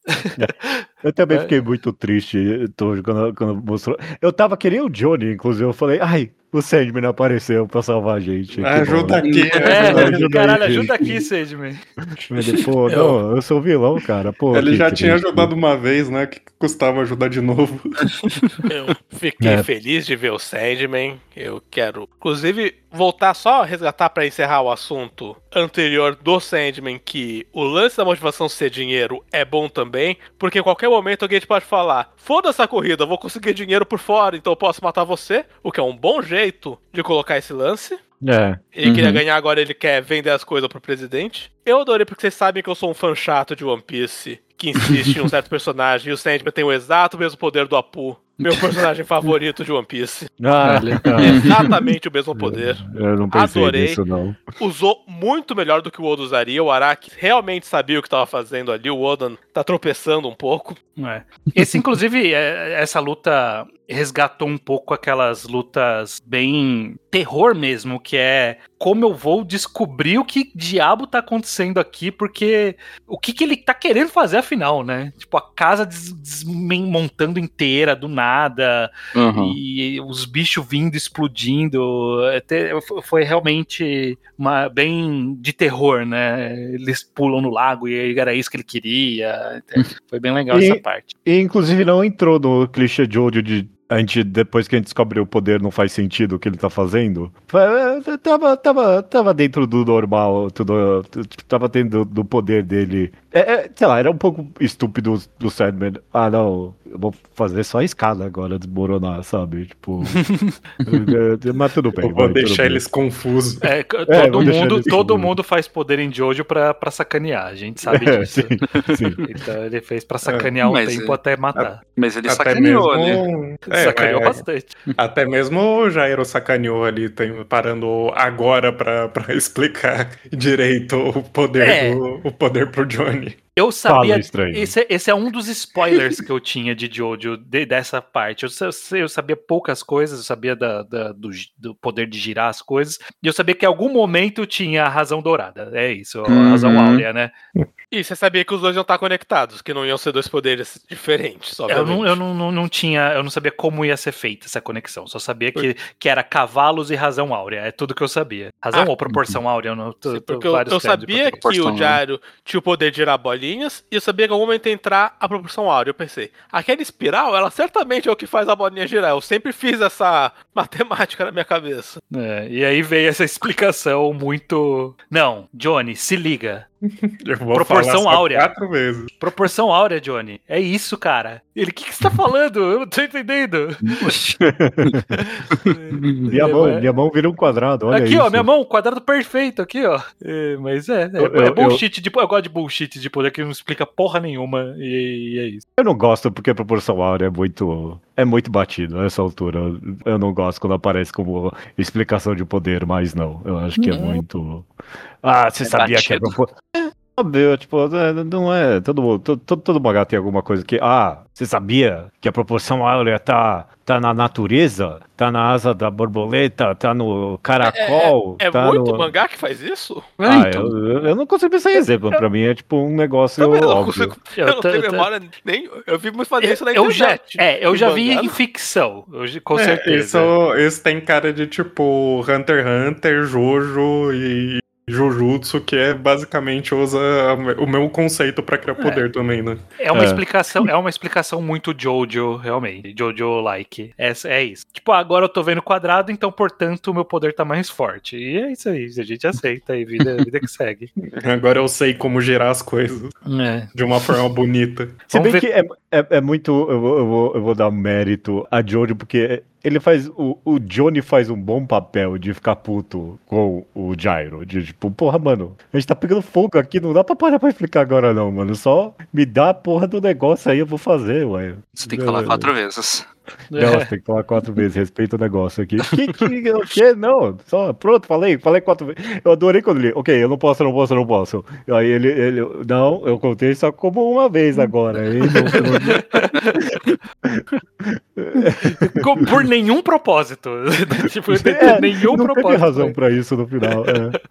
Speaker 2: Eu também
Speaker 1: É.
Speaker 2: fiquei muito triste tô, quando, quando mostrou. Eu tava querendo o Johnny, inclusive. Eu falei, ai, o Sandman apareceu pra salvar a gente.
Speaker 3: Ajuda aqui.
Speaker 1: É,
Speaker 2: Ajuda
Speaker 1: caralho,
Speaker 2: aí,
Speaker 1: ajuda
Speaker 2: gente.
Speaker 1: aqui, Sandman.
Speaker 2: Ele, pô, não, eu sou o vilão, cara. Pô,
Speaker 3: Ele
Speaker 2: que
Speaker 3: já
Speaker 2: triste.
Speaker 3: tinha ajudado uma vez, né? Que custava ajudar de novo.
Speaker 5: Eu fiquei
Speaker 2: É.
Speaker 5: feliz de ver o Sandman. Eu quero, inclusive, voltar só a resgatar pra encerrar o assunto anterior do Sandman, que o lance da motivação ser dinheiro é bom também, porque em qualquer momento alguém te pode falar, foda-se a corrida, eu vou conseguir dinheiro por fora, então eu posso matar você, o que é um bom jeito de colocar esse lance.
Speaker 2: É.
Speaker 5: Ele
Speaker 4: Uhum.
Speaker 5: queria ganhar, agora ele quer vender as coisas pro presidente. Eu adorei porque vocês sabem que eu sou um fã chato de One Piece, que insiste em um certo personagem, e o Sandman tem o exato mesmo poder do Apu, meu personagem favorito de One Piece.
Speaker 2: Ah, legal.
Speaker 5: Exatamente o mesmo poder.
Speaker 2: Eu não pensei
Speaker 5: Adorei.
Speaker 2: nisso, não.
Speaker 5: Usou muito melhor do que o Oda usaria. O Araki realmente sabia o que estava fazendo ali. O Oda tá tropeçando um pouco.
Speaker 1: É. Esse, inclusive, é, essa luta resgatou um pouco aquelas lutas bem terror mesmo, que é como eu vou descobrir o que diabo tá acontecendo aqui, porque o que, que ele tá querendo fazer afinal, né? Tipo, a casa des- desmontando inteira do nada,
Speaker 4: Uhum.
Speaker 1: e os bichos vindo, explodindo. Até foi realmente uma, bem de terror, né? Eles pulam no lago e era isso que ele queria. Foi bem legal
Speaker 2: E-
Speaker 1: essa parte.
Speaker 2: E, inclusive, não entrou no clichê de ódio de a gente, depois que a gente descobriu o poder, não faz sentido o que ele tá fazendo. Foi- é, Tava, tava, tava dentro do normal, tudo, tava dentro do, do poder dele. É, é, sei lá, era um pouco estúpido do Sandman. Ah, não, eu vou fazer só a escada agora, desmoronar, sabe? Tipo. é, mas tudo bem.
Speaker 3: Eu vou
Speaker 2: vai, tudo
Speaker 3: deixar
Speaker 2: bem.
Speaker 3: eles confusos.
Speaker 1: É, c-
Speaker 2: É,
Speaker 1: todo
Speaker 2: vou deixar
Speaker 1: mundo,
Speaker 2: eles
Speaker 1: todo
Speaker 2: seguros.
Speaker 1: mundo faz poder em Jojo pra, pra sacanear, a gente sabe
Speaker 2: É,
Speaker 1: disso.
Speaker 2: sim, sim.
Speaker 1: Então ele fez pra sacanear um
Speaker 4: mas
Speaker 1: tempo
Speaker 4: é-
Speaker 1: até matar.
Speaker 4: Mas ele
Speaker 3: Até
Speaker 4: sacaneou ali.
Speaker 3: mesmo. É,
Speaker 1: sacaneou
Speaker 3: é,
Speaker 1: bastante.
Speaker 3: até mesmo o Jairo sacaneou ali, tem, parando agora pra, pra explicar direito o poder,
Speaker 1: É.
Speaker 3: do, o poder pro Johnny.
Speaker 1: Eu sabia.
Speaker 2: Fala, estranho.
Speaker 1: Esse, esse é um dos spoilers que eu tinha de Jojo, de- dessa parte. Eu, sa- eu sabia poucas coisas, eu sabia da, da- do, gi- do poder de girar as coisas, e eu sabia que em algum momento tinha a razão dourada. É isso, a
Speaker 4: Uhum.
Speaker 1: razão áurea, né?
Speaker 5: E você sabia que os dois iam estar conectados, que não iam ser dois poderes diferentes,
Speaker 1: Eu,
Speaker 5: obviamente.
Speaker 1: não, eu não, não, não tinha, eu não sabia como ia ser feita essa conexão. Só sabia que, que era cavalos e razão áurea. É tudo que eu sabia. Razão
Speaker 5: Ah,
Speaker 1: ou proporção áurea? Eu, não, tô,
Speaker 5: Sim,
Speaker 1: tô
Speaker 5: porque eu,
Speaker 1: vários
Speaker 5: eu
Speaker 1: termos de
Speaker 5: sabia que
Speaker 4: proporção,
Speaker 5: o
Speaker 4: né?
Speaker 5: Diário tinha o poder de girar bolinhas, e eu sabia que em algum momento ia entrar a proporção áurea. Eu pensei, aquela espiral, ela certamente é o que faz a bolinha girar. Eu sempre fiz essa matemática na minha cabeça.
Speaker 1: É, e aí veio essa explicação muito. Não, Johnny, se liga.
Speaker 3: Eu vou
Speaker 1: Proporção
Speaker 3: falar só
Speaker 1: áurea.
Speaker 3: quatro vezes.
Speaker 1: Proporção áurea, Johnny. É isso, cara. Ele, o que, que você tá falando? Eu não tô entendendo.
Speaker 2: Minha mão, minha mão vira um quadrado, olha
Speaker 1: aqui,
Speaker 2: isso.
Speaker 1: ó, minha mão, quadrado perfeito, aqui, ó. É, mas é, é,
Speaker 2: Eu- eu-
Speaker 1: é bullshit, de, eu gosto de bullshit de poder que não explica porra nenhuma, e, e é isso.
Speaker 2: Eu não gosto porque a proporção áurea é muito, é muito batido nessa altura. Eu não gosto quando aparece como explicação de poder, mas não. Eu acho que é muito. Ah, você
Speaker 4: É
Speaker 2: sabia que é
Speaker 4: batido.
Speaker 2: propor... Óbvio, tipo, é, não é. Todo, mundo- todo, todo, todo mangá tem alguma coisa que. Ah, você sabia que a proporção áurea tá, tá na natureza? Tá na asa da borboleta? Tá no caracol?
Speaker 5: É
Speaker 2: tá
Speaker 5: muito
Speaker 2: no...
Speaker 5: mangá que faz isso?
Speaker 2: Ah,
Speaker 4: então.
Speaker 2: eu, eu não consigo pensar em exemplo. Pra mim é tipo um negócio
Speaker 5: Também não
Speaker 2: óbvio.
Speaker 5: consigo. Eu, não
Speaker 1: tô-
Speaker 5: tenho
Speaker 1: tô-
Speaker 5: memória nem. Eu vi muito fazer isso na
Speaker 1: Eu já,
Speaker 5: internet.
Speaker 1: é, eu
Speaker 5: Em
Speaker 1: já vi
Speaker 5: mangá,
Speaker 1: em
Speaker 5: não.
Speaker 1: ficção, eu já- com
Speaker 3: É,
Speaker 1: certeza.
Speaker 3: Isso, isso tem cara de tipo Hunter x Hunter, Jojo e Jujutsu, que é basicamente usa o mesmo conceito pra criar poder também, né?
Speaker 1: É uma
Speaker 2: É.
Speaker 1: explicação, é uma explicação muito Jojo, realmente. Jojo-like. É, é isso. Tipo, agora eu tô vendo quadrado, então, portanto, o meu poder tá mais forte. E é isso aí, a gente aceita aí, vida, vida que segue.
Speaker 3: Agora eu sei como gerar as coisas
Speaker 1: É.
Speaker 3: de uma forma bonita.
Speaker 2: Se
Speaker 1: Vamos
Speaker 2: bem
Speaker 1: ver-
Speaker 2: que é, é, é muito. Eu vou, eu, vou, eu vou dar mérito a Jojo, porque ele faz. O, o Johnny faz um bom papel de ficar puto com o Gyro. De tipo, porra, mano, a gente tá pegando fogo aqui, não dá pra parar pra explicar agora, não, mano. Só me dá a porra do negócio aí, eu vou fazer, ué.
Speaker 4: Você tem que falar quatro vezes.
Speaker 2: Não, você tem que falar quatro vezes, respeita o negócio aqui. Que, que, o quê? Não, só, pronto, falei, falei quatro vezes. Eu adorei quando ele, ok, eu não posso, eu não posso, eu não posso. Aí ele, ele, não, eu contei só como uma vez agora. Aí não, não-
Speaker 1: Com- Por nenhum propósito. Tipo,
Speaker 2: É,
Speaker 1: nenhum
Speaker 2: não
Speaker 1: propósito.
Speaker 2: teve razão pra isso no final.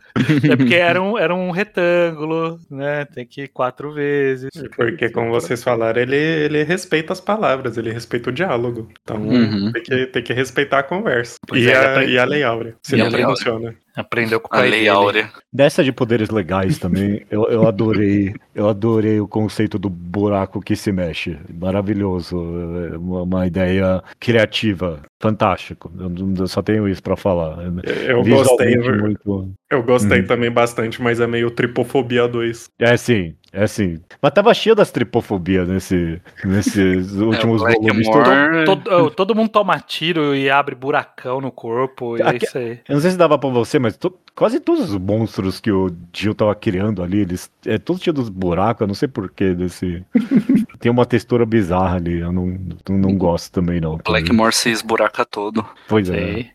Speaker 2: É.
Speaker 1: É porque era um, era um retângulo, né? Tem que ir quatro vezes.
Speaker 3: Porque, como vocês falaram, ele, ele respeita as palavras, ele respeita o diálogo. Então
Speaker 4: Uhum.
Speaker 3: tem, que, tem que respeitar a conversa.
Speaker 1: Pois
Speaker 3: E,
Speaker 1: é, ele
Speaker 3: a,
Speaker 1: aprende-
Speaker 3: e a Lei Áurea.
Speaker 1: E
Speaker 3: Senão
Speaker 4: a
Speaker 3: não
Speaker 4: Lei Áurea.
Speaker 3: funciona.
Speaker 1: Aprendeu com o
Speaker 4: A
Speaker 1: pai
Speaker 4: Lei
Speaker 1: dele.
Speaker 4: Áurea.
Speaker 2: Dessa de poderes legais também, eu, eu adorei. Eu adorei o conceito do buraco que se mexe. Maravilhoso. É Uma, uma ideia criativa. Fantástico. Eu, eu só tenho isso pra falar.
Speaker 3: Eu gostei,
Speaker 2: Visualmente muito.
Speaker 3: eu gostei
Speaker 2: Uhum.
Speaker 3: também bastante, mas é meio Tripofobia dois.
Speaker 2: É sim, é sim. Mas tava cheio das tripofobias nesse, nesses últimos
Speaker 4: Black
Speaker 2: volumes.
Speaker 4: Moor.
Speaker 2: Todo-
Speaker 1: Todo, todo, todo mundo toma tiro e abre buracão no corpo, e é
Speaker 2: Aqui-
Speaker 1: isso aí.
Speaker 2: Eu não sei se dava pra você, mas to- quase todos os monstros que o Jill tava criando ali, eles é todos cheios dos buracos, eu não sei porquê desse. Tem uma textura bizarra ali, eu não, não, não gosto também, não.
Speaker 4: Blackmore se esburaca todo.
Speaker 2: Pois é.
Speaker 1: Sei.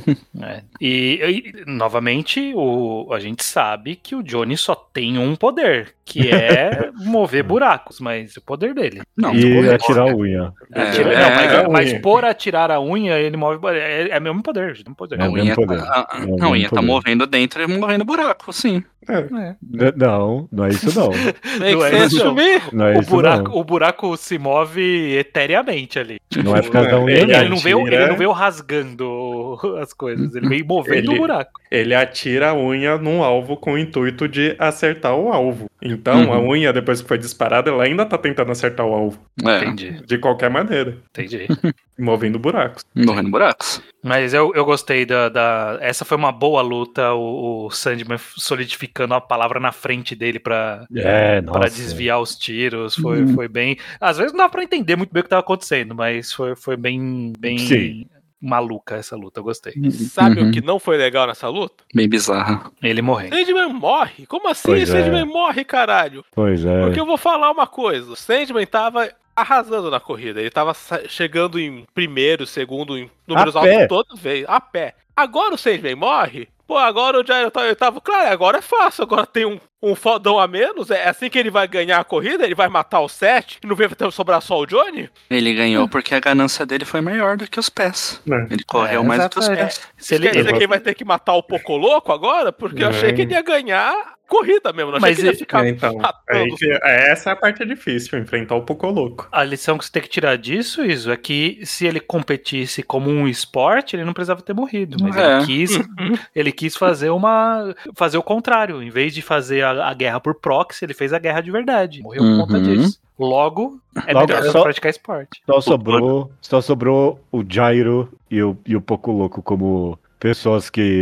Speaker 1: É. E, e, novamente, o, a gente sabe que o Johnny só tem um poder, que é mover buracos, mas o poder dele.
Speaker 4: Não,
Speaker 2: E
Speaker 4: move-
Speaker 2: atirar a unha.
Speaker 4: É,
Speaker 1: Atira-
Speaker 4: é,
Speaker 1: não, mas,
Speaker 3: é,
Speaker 1: mas
Speaker 3: unha.
Speaker 1: por atirar a unha, ele move. É, é o mesmo poder, é o mesmo poder.
Speaker 2: É
Speaker 4: a
Speaker 2: o
Speaker 4: unha,
Speaker 2: mesmo poder.
Speaker 4: tá- a-
Speaker 2: É o
Speaker 4: não, a
Speaker 2: mesmo
Speaker 4: unha tá
Speaker 2: poder.
Speaker 4: movendo dentro e movendo buraco, sim.
Speaker 3: É.
Speaker 1: É.
Speaker 2: N- Não, não é isso não.
Speaker 5: Tem
Speaker 1: Não
Speaker 5: que
Speaker 1: é
Speaker 5: ser
Speaker 1: isso, não.
Speaker 5: assumir.
Speaker 2: Não é
Speaker 1: O
Speaker 2: isso
Speaker 1: buraco,
Speaker 2: não.
Speaker 1: o buraco se move etereamente ali.
Speaker 2: Não é por causa da unha,
Speaker 1: Ele,
Speaker 3: Ele
Speaker 1: ele não veio,
Speaker 3: atira-
Speaker 1: ele não veio rasgando as coisas, ele veio movendo
Speaker 3: Ele-
Speaker 1: o buraco.
Speaker 3: Ele atira a unha num alvo com o intuito de acertar o alvo. Então,
Speaker 4: Uhum.
Speaker 3: a unha, depois que foi disparada, ela ainda tá tentando acertar o alvo.
Speaker 4: É,
Speaker 1: Entendi,
Speaker 3: De qualquer maneira.
Speaker 1: entendi.
Speaker 3: Movendo buracos.
Speaker 4: movendo buracos.
Speaker 1: Mas eu, eu gostei da, da. Essa foi uma boa luta, o, o Sandman solidificando a palavra na frente dele pra,
Speaker 2: É, nossa.
Speaker 1: pra desviar os tiros. Foi,
Speaker 4: Uhum.
Speaker 1: foi bem. Às vezes não dá pra entender muito bem o que tava acontecendo, mas foi, foi bem, bem
Speaker 2: Sim.
Speaker 1: maluca essa luta, eu gostei.
Speaker 5: Sabe
Speaker 4: Uhum.
Speaker 5: o que não foi legal nessa luta?
Speaker 4: Bem bizarra.
Speaker 1: Ele morrendo.
Speaker 5: Sandman morre. Como assim
Speaker 2: Pois é.
Speaker 5: Sandman morre, caralho?
Speaker 2: Pois é.
Speaker 5: Porque eu vou falar uma coisa. O Sandman tava arrasando na corrida. Ele tava sa- chegando em primeiro, segundo, em números
Speaker 2: A
Speaker 5: altos
Speaker 2: pé.
Speaker 5: toda vez, a pé. Agora o Sandman morre. Pô, agora o Jairo tá oitavo. Claro, agora é fácil. Agora tem um, um fodão a menos. É assim que ele vai ganhar a corrida? Ele vai matar o sete? E não vai ter- sobrar só o Johnny?
Speaker 4: Ele ganhou porque a ganância dele foi maior do que os pés.
Speaker 3: É.
Speaker 4: Ele correu
Speaker 1: É,
Speaker 4: mais do que os
Speaker 1: exato, é.
Speaker 4: pés.
Speaker 1: Se ele,
Speaker 5: Quer dizer
Speaker 1: ele-
Speaker 5: que ele vai ter que matar o Pocoloco agora? Porque eu achei
Speaker 3: É.
Speaker 5: que ele ia ganhar corrida mesmo. Não achei
Speaker 1: Mas
Speaker 5: que ele ia
Speaker 1: ele-
Speaker 5: ficar
Speaker 3: É, então,
Speaker 5: matando.
Speaker 3: aí que- essa é a parte difícil, enfrentar o Pocoloco.
Speaker 1: A lição que você tem que tirar disso, Iso, é que se ele competisse como um esporte, ele não precisava ter morrido. Mas
Speaker 4: É.
Speaker 1: ele quis, ele quis fazer uma. fazer o contrário. Em vez de fazer a, a guerra por proxy, ele fez a guerra de verdade. Morreu por conta
Speaker 4: Uhum.
Speaker 1: disso. Logo, é
Speaker 2: Logo,
Speaker 1: melhor
Speaker 2: só-
Speaker 1: praticar esporte.
Speaker 2: Só sobrou, só sobrou o Gyro e o, e o Poco Louco como pessoas que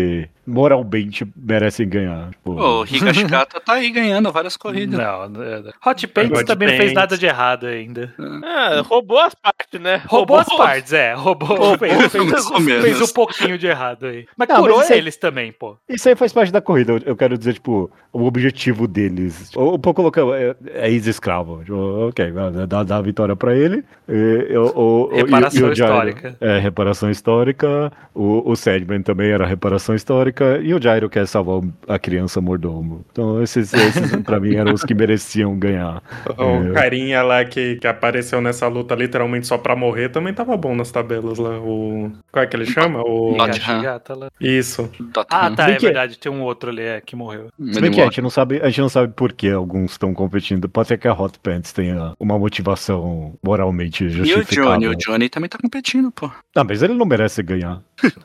Speaker 2: moralmente merecem ganhar. Tipo,
Speaker 4: O Higashikata tá aí ganhando várias corridas.
Speaker 1: Não, não. Hot Pants
Speaker 3: Hot
Speaker 1: também não fez
Speaker 3: Pants.
Speaker 1: nada de errado ainda.
Speaker 5: É, roubou as partes, né?
Speaker 1: Roubou as partes, é. Roubou,
Speaker 5: Roubou,
Speaker 1: fez, fez,
Speaker 4: mais ou menos.
Speaker 1: fez um pouquinho de errado aí. Mas
Speaker 2: Não,
Speaker 1: curou
Speaker 2: mas isso aí-
Speaker 1: eles também, pô.
Speaker 2: Isso aí faz parte da corrida. Eu- Eu quero dizer, tipo, o objetivo deles. O, o Paul colocou é, é ex-escravo. Tipo, ok, dá, dá a vitória pra ele. E, eu- o, o-
Speaker 1: Reparação
Speaker 2: e, e o Gyro,
Speaker 1: histórica.
Speaker 2: É, reparação histórica. O, o Sandman também era reparação histórica. E o Gyro quer salvar a criança mordomo. Então, esses, esses pra mim, eram os que mereciam ganhar.
Speaker 3: O
Speaker 2: É.
Speaker 3: carinha lá que, que apareceu nessa luta literalmente só pra morrer também tava bom nas tabelas lá. O... Qual é que ele chama? O...
Speaker 4: Dodge
Speaker 1: Higashigata lá.
Speaker 3: Isso.
Speaker 1: Ah, tá,
Speaker 2: Bem
Speaker 1: é
Speaker 2: que é.
Speaker 1: verdade. Tem um outro ali é, que morreu.
Speaker 2: Se bem que a gente não sabe, a gente não sabe por que alguns estão competindo. Pode ser que a Hot Pants tenha uma motivação moralmente
Speaker 4: E o
Speaker 2: justificável.
Speaker 4: Johnny, o Johnny também tá competindo, pô.
Speaker 2: Ah, mas ele não merece ganhar.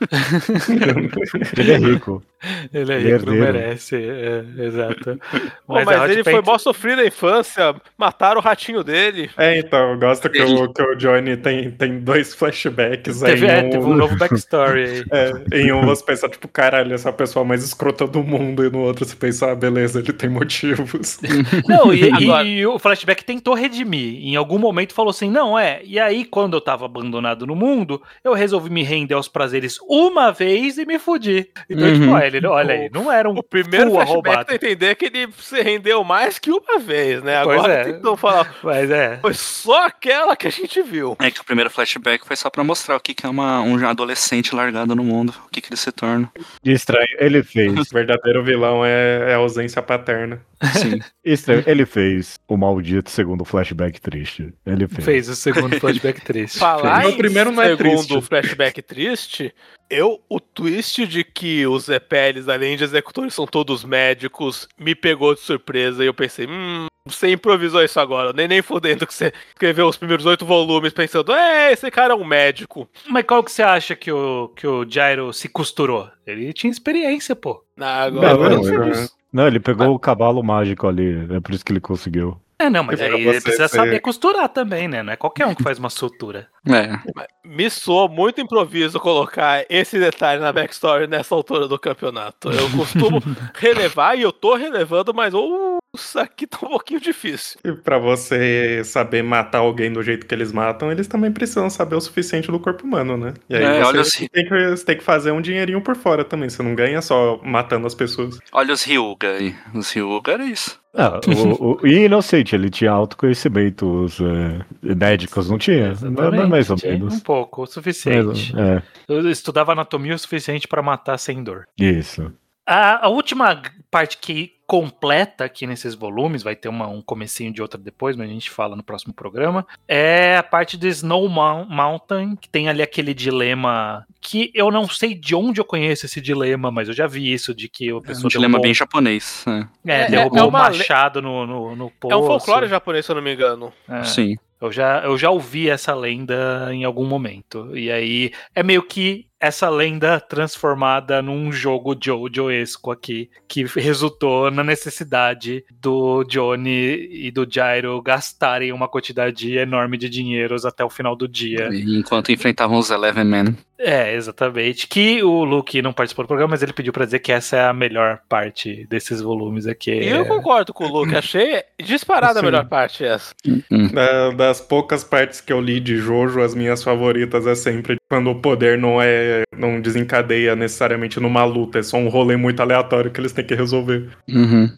Speaker 2: Ele é rico.
Speaker 1: Ele é
Speaker 2: Ele é
Speaker 1: rico, não
Speaker 2: herdeiro.
Speaker 1: merece. É, exato.
Speaker 5: Pô, mas
Speaker 1: a Hot
Speaker 5: ele foi
Speaker 1: Pants-
Speaker 5: mó sofrido na infância, mataram o ratinho dele.
Speaker 3: É, então, eu gosto que o, que o Johnny tem, tem dois flashbacks aí.
Speaker 1: Teve,
Speaker 3: em
Speaker 1: é,
Speaker 3: um,
Speaker 1: teve um novo backstory aí.
Speaker 3: é, em um você pensa, tipo, caralho, essa pessoa mais escrota do mundo, e no outro você pensa, ah, beleza, ele tem motivos.
Speaker 1: Não, e, e-
Speaker 5: Agora-
Speaker 1: e o flashback tentou redimir. Em algum momento falou assim: não, é. E aí, quando eu tava abandonado no mundo, eu resolvi me render aos prazeres uma vez e me fudi. Então,
Speaker 4: Uhum.
Speaker 1: tipo, ó, ele, olha aí, não era um
Speaker 5: O primeiro
Speaker 1: full
Speaker 5: flashback
Speaker 1: arrombado.
Speaker 5: pra entender que ele se rendeu mais que uma vez, né?
Speaker 1: Pois
Speaker 5: Agora
Speaker 1: é.
Speaker 5: tentam falar,
Speaker 1: Mas é.
Speaker 5: foi só aquela que a gente viu.
Speaker 4: É que o primeiro flashback foi só pra mostrar o que, que é uma, um adolescente largado no mundo, o que, que ele se torna.
Speaker 2: Estranho, ele fez.
Speaker 3: O verdadeiro vilão é, é a ausência paterna.
Speaker 4: Sim.
Speaker 2: Estranho, ele fez o maldito segundo flashback triste. Ele fez.
Speaker 1: Fez o segundo flashback triste.
Speaker 5: Falar
Speaker 3: Meu
Speaker 5: em
Speaker 3: primeiro não é
Speaker 5: segundo
Speaker 3: triste.
Speaker 5: flashback triste, eu, o twist de que os E P Ls, além de executores, são todos médicos, me pegou de surpresa e eu pensei, hum, você improvisou isso agora, nem nem fudendo que você escreveu os primeiros oito volumes pensando, é, esse cara é um médico.
Speaker 1: Mas qual que você acha que o, que o Gyro se costurou? Ele tinha experiência, pô.
Speaker 5: Ah, agora
Speaker 2: Não,
Speaker 5: eu
Speaker 2: não,
Speaker 5: não sei
Speaker 3: não.
Speaker 5: disso.
Speaker 2: Não, ele pegou o cavalo mágico ali. É por isso que ele conseguiu.
Speaker 1: É, não, mas
Speaker 3: E pra
Speaker 1: aí ele
Speaker 3: você
Speaker 1: precisa
Speaker 3: ser-
Speaker 1: saber costurar também, né? Não é qualquer um que faz uma sutura.
Speaker 4: É.
Speaker 5: Me soou muito improviso colocar esse detalhe na backstory nessa altura do campeonato. Eu costumo relevar e eu tô relevando, mas uh, isso aqui tá um pouquinho difícil.
Speaker 3: E pra você saber matar alguém do jeito que eles matam, eles também precisam saber o suficiente do corpo humano, né? E aí
Speaker 4: É,
Speaker 3: você,
Speaker 4: olha assim.
Speaker 3: tem que, você tem que fazer um dinheirinho por fora também. Você não ganha só matando as pessoas.
Speaker 4: Olha os Ryuga aí. Os Ryuga era isso.
Speaker 2: Ah, o, o, e inocente, ele tinha autoconhecimento, os é, médicos não tinha.
Speaker 1: Exatamente,
Speaker 2: Mais ou
Speaker 1: tinha
Speaker 2: menos.
Speaker 1: Um pouco, o suficiente.
Speaker 2: É,
Speaker 1: Eu estudava anatomia o suficiente pra matar sem dor.
Speaker 2: isso.
Speaker 1: A, a última parte que completa aqui nesses volumes, vai ter uma, um comecinho de outra depois, mas a gente fala no próximo programa, é a parte do Snow Mou- Mountain, que tem ali aquele dilema que eu não sei de onde eu conheço esse dilema, mas eu já vi isso, de que a
Speaker 4: É um
Speaker 1: pessoa
Speaker 4: dilema
Speaker 1: derrubou,
Speaker 4: bem japonês. É.
Speaker 1: é,
Speaker 5: É,
Speaker 1: derrubou
Speaker 5: é
Speaker 1: o
Speaker 5: uma le-
Speaker 1: machado no, no, no poço.
Speaker 5: É um folclore japonês, se eu não me engano.
Speaker 1: É.
Speaker 4: Sim.
Speaker 1: Eu já, eu já ouvi essa lenda em algum momento. E aí é meio que essa lenda transformada num jogo Jojo-esco aqui, que resultou na necessidade do Johnny e do Gyro gastarem uma quantidade enorme de dinheiros até o final do dia.
Speaker 4: E enquanto enfrentavam os Eleven Men.
Speaker 1: É, exatamente. Que o Luke não participou do programa, mas ele pediu pra dizer que essa é a melhor parte desses volumes aqui.
Speaker 5: E eu concordo com o Luke, achei disparada a
Speaker 3: Sim.
Speaker 5: melhor parte essa.
Speaker 4: Hum.
Speaker 3: Da- das poucas partes que eu li de Jojo, as minhas favoritas é sempre quando o poder não é, não desencadeia necessariamente numa luta, é só um rolê muito aleatório que eles têm que resolver.
Speaker 4: Uhum.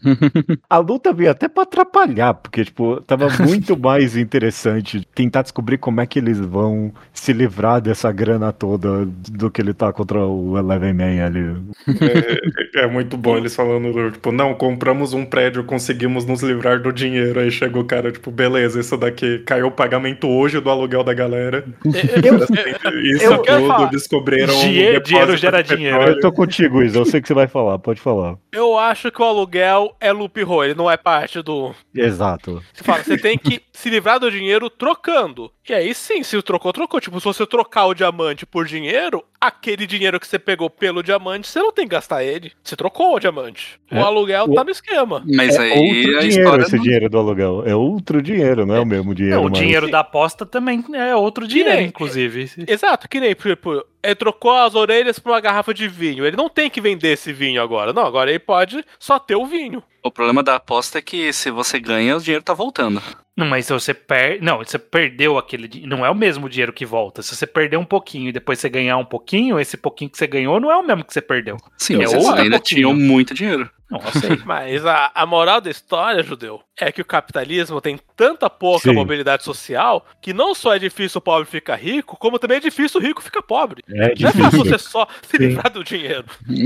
Speaker 2: A luta veio até pra atrapalhar, porque, tipo, tava muito mais interessante tentar descobrir como é que eles vão se livrar dessa grana toda do que ele tá contra o Eleven Man ali.
Speaker 3: É, é muito bom eles falando, tipo, não, compramos um prédio, conseguimos nos livrar do dinheiro. Aí chega o cara, tipo, beleza, isso daqui caiu o pagamento hoje do aluguel da galera. Isso
Speaker 5: eu quero
Speaker 3: tudo
Speaker 5: falar.
Speaker 3: descobriram. um
Speaker 1: Dinheiro-
Speaker 3: depósito
Speaker 1: dinheiro
Speaker 3: de
Speaker 1: gera
Speaker 3: petróleo.
Speaker 1: dinheiro.
Speaker 2: Eu tô contigo, Isa, eu sei que você vai falar, pode falar.
Speaker 5: Eu acho que o aluguel é loop hole, ele não é parte do...
Speaker 2: Exato.
Speaker 5: Você fala, você tem que se livrar do dinheiro trocando. E aí sim, se trocou, trocou. Tipo, se você trocar o diamante por dinheiro, aquele dinheiro que você pegou pelo diamante, você não tem que gastar ele. Você trocou o diamante. O
Speaker 2: É,
Speaker 5: aluguel
Speaker 2: o-
Speaker 5: tá no esquema.
Speaker 4: Mas
Speaker 2: É
Speaker 4: aí
Speaker 2: outro
Speaker 4: a
Speaker 2: dinheiro
Speaker 4: história
Speaker 2: esse
Speaker 4: não-
Speaker 2: dinheiro do aluguel. É outro dinheiro, não é, o mesmo dinheiro.
Speaker 1: Não, o
Speaker 2: mas-
Speaker 1: dinheiro
Speaker 5: Sim.
Speaker 1: da aposta também é outro dinheiro,
Speaker 5: nem-
Speaker 1: inclusive.
Speaker 5: Exato, que nem, tipo, ele trocou as orelhas por uma garrafa de vinho. Ele não tem que vender esse vinho agora. Não, agora ele pode só ter o vinho.
Speaker 4: O problema da aposta é que se você ganha, o dinheiro tá voltando.
Speaker 1: Não, mas se você perde. Não, você perdeu aquele. di- Não é o mesmo dinheiro que volta. Se você perder um pouquinho e depois você ganhar um pouquinho, esse pouquinho que você ganhou não é o mesmo que você perdeu.
Speaker 4: Sim,
Speaker 1: É
Speaker 4: vocês
Speaker 1: outro
Speaker 4: ainda
Speaker 1: pouquinho.
Speaker 4: tinham muito dinheiro.
Speaker 1: Não, eu sei.
Speaker 5: Mas a, a moral da história, Judeu, é que o capitalismo tem tanta pouca
Speaker 2: Sim.
Speaker 5: mobilidade social que não só é difícil o pobre ficar rico, como também é difícil o rico ficar pobre.
Speaker 2: É
Speaker 5: Não é fácil
Speaker 2: difícil.
Speaker 5: você só se
Speaker 2: Sim.
Speaker 5: livrar do dinheiro.